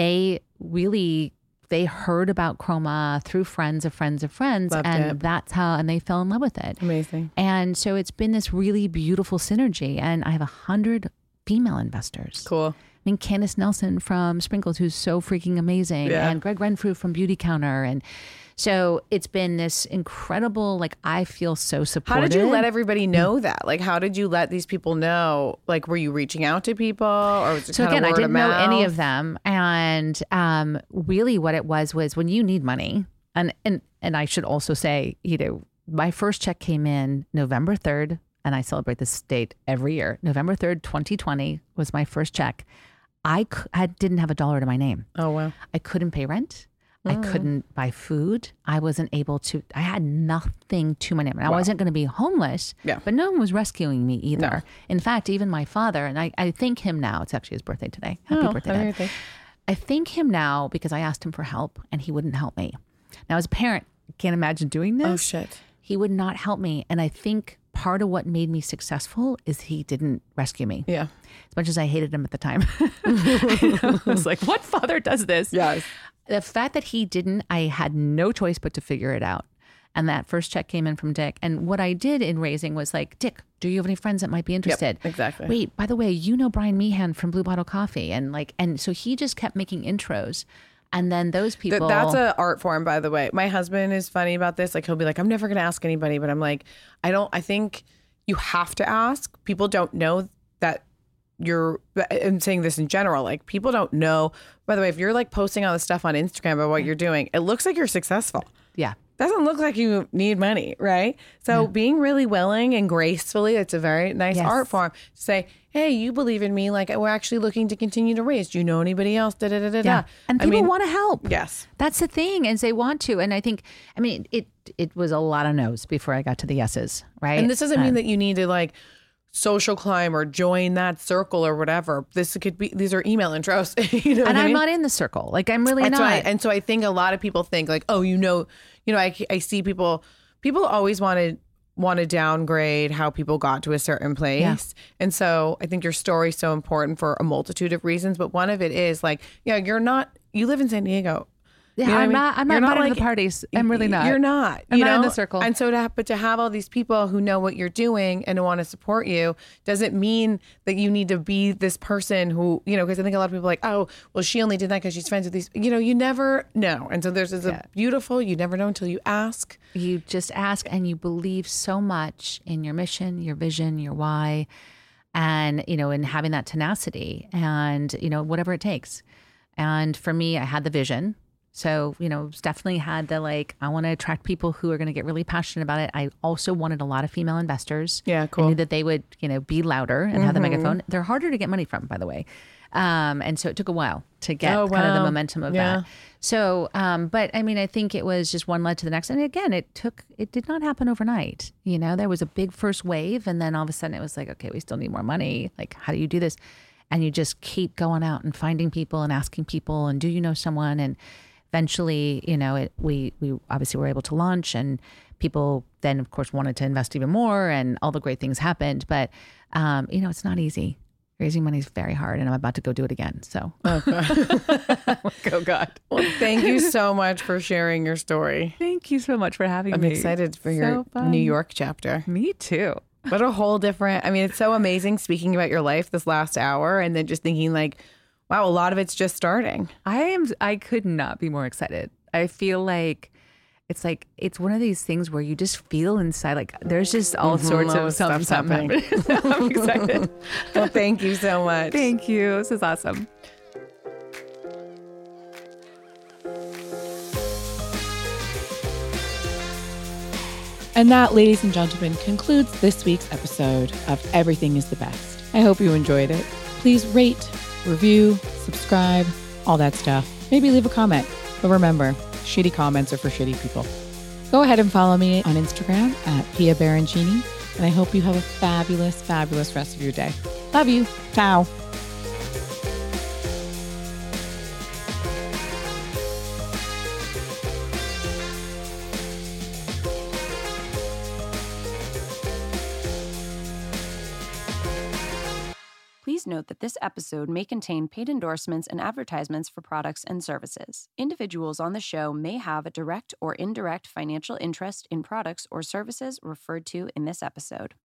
Speaker 6: They heard about Chroma through friends of friends of friends.
Speaker 5: Loved
Speaker 6: and
Speaker 5: it.
Speaker 6: that's how, and they fell in love with it.
Speaker 5: Amazing.
Speaker 6: And so it's been this really beautiful synergy. And I have 100 female investors.
Speaker 5: Cool.
Speaker 6: I mean, Candace Nelson from Sprinkles, who's so freaking amazing.
Speaker 5: Yeah.
Speaker 6: And Greg Renfrew from Beauty Counter. And so it's been this incredible, I feel so supported.
Speaker 5: How did you let everybody know that? How did you let these people know? Were you reaching out to people or was it
Speaker 6: So
Speaker 5: kind
Speaker 6: again,
Speaker 5: of
Speaker 6: I
Speaker 5: word
Speaker 6: didn't
Speaker 5: of
Speaker 6: know
Speaker 5: mouth?
Speaker 6: any of them. And really what it was when you need money, and I should also say, my first check came in November 3rd, and I celebrate this date every year. November 3rd, 2020 was my first check. I didn't have $1 to my name.
Speaker 5: Oh, wow.
Speaker 6: I couldn't pay rent. I couldn't buy food. I wasn't able to, I had nothing to my name. And I wasn't going to be homeless, but no one was rescuing me either. No. In fact, even my father, and I thank him now, it's actually his birthday today. Happy birthday, Dad. I thank him now because I asked him for help and he wouldn't help me. Now, as a parent, I can't imagine doing this.
Speaker 5: Oh, shit.
Speaker 6: He would not help me. And I think part of what made me successful is he didn't rescue me.
Speaker 5: Yeah.
Speaker 6: As much as I hated him at the time. I was like, what father does this?
Speaker 5: Yes.
Speaker 6: The fact that he didn't, I had no choice but to figure it out. And that first check came in from Dick. And what I did in raising was Dick, do you have any friends that might be interested?
Speaker 5: Yep, exactly.
Speaker 6: Wait, by the way, Brian Meehan from Blue Bottle Coffee. And so he just kept making intros. And then those people.
Speaker 5: That's an art form, by the way. My husband is funny about this. Like, he'll be like, I'm never going to ask anybody. But I'm like, I think you have to ask. People don't know that I'm saying this in general. Like, people don't know. By the way, if you're like posting all this stuff on Instagram about what you're doing, it looks like you're successful.
Speaker 6: Yeah.
Speaker 5: Doesn't look like you need money, right? So being really willing and gracefully, it's a very nice art form to say, hey, you believe in me. Like, we're actually looking to continue to raise. Do you know anybody else? Da, da, da, da, da.
Speaker 6: And people want to help.
Speaker 5: Yes.
Speaker 6: That's the thing, is they want to. And I think, it was a lot of no's before I got to the yeses, right?
Speaker 5: And this doesn't mean that you need to like social climb or join that circle or whatever. These are email intros. You know,
Speaker 6: and I'm
Speaker 5: I mean?
Speaker 6: not in the circle. Like, I'm really not.
Speaker 5: And so I think a lot of people think like, oh, I see people always want to downgrade how people got to a certain place.
Speaker 6: Yeah.
Speaker 5: And so I think your story's so important for a multitude of reasons. But one of it is like, you live in San Diego.
Speaker 6: Yeah,
Speaker 5: You know
Speaker 6: I'm
Speaker 5: what I
Speaker 6: not. I'm
Speaker 5: You're
Speaker 6: not part
Speaker 5: like,
Speaker 6: of the parties. I'm really not.
Speaker 5: You're not.
Speaker 6: I'm not in the circle.
Speaker 5: And so to have all these people who know what you're doing and want to support you doesn't mean that you need to be this person who, because I think a lot of people are like, oh, well, she only did that because she's friends with these. You never know. And so there's this beautiful, you never know until you ask.
Speaker 6: You just ask, and you believe so much in your mission, your vision, your why, and, in having that tenacity and, whatever it takes. And for me, I had the vision. So, definitely had the I want to attract people who are going to get really passionate about it. I also wanted a lot of female investors.
Speaker 5: Yeah, cool.
Speaker 6: I knew that they would, be louder and have the megaphone. They're harder to get money from, by the way. And so it took a while to get kind of the momentum of that. So, but I think it was just one led to the next. And again, it did not happen overnight. There was a big first wave, and then all of a sudden it was like, okay, we still need more money. Like, how do you do this? And you just keep going out and finding people and asking people, and do you know someone? And eventually, we obviously were able to launch, and people then, of course, wanted to invest even more, and all the great things happened. But, it's not easy. Raising money is very hard, and I'm about to go do it again. So,
Speaker 5: oh God. Well, thank you so much for sharing your story.
Speaker 6: Thank you so much for having me.
Speaker 5: I'm excited for your New York chapter.
Speaker 6: Me too.
Speaker 5: What a whole different, it's so amazing speaking about your life this last hour, and then just thinking like, wow, a lot of it's just starting.
Speaker 6: I could not be more excited. I feel like it's one of these things where you just feel inside, like there's just all sorts of something happening. I'm excited.
Speaker 5: Well, thank you so much.
Speaker 6: Thank you. This is awesome.
Speaker 9: And that, ladies and gentlemen, concludes this week's episode of Everything is the Best. I hope you enjoyed it. Please rate, review, subscribe, all that stuff. Maybe leave a comment. But remember, shitty comments are for shitty people. Go ahead and follow me on Instagram at Pia Barancini. And I hope you have a fabulous, fabulous rest of your day. Love you. Ciao.
Speaker 10: Please note that this episode may contain paid endorsements and advertisements for products and services. Individuals on the show may have a direct or indirect financial interest in products or services referred to in this episode.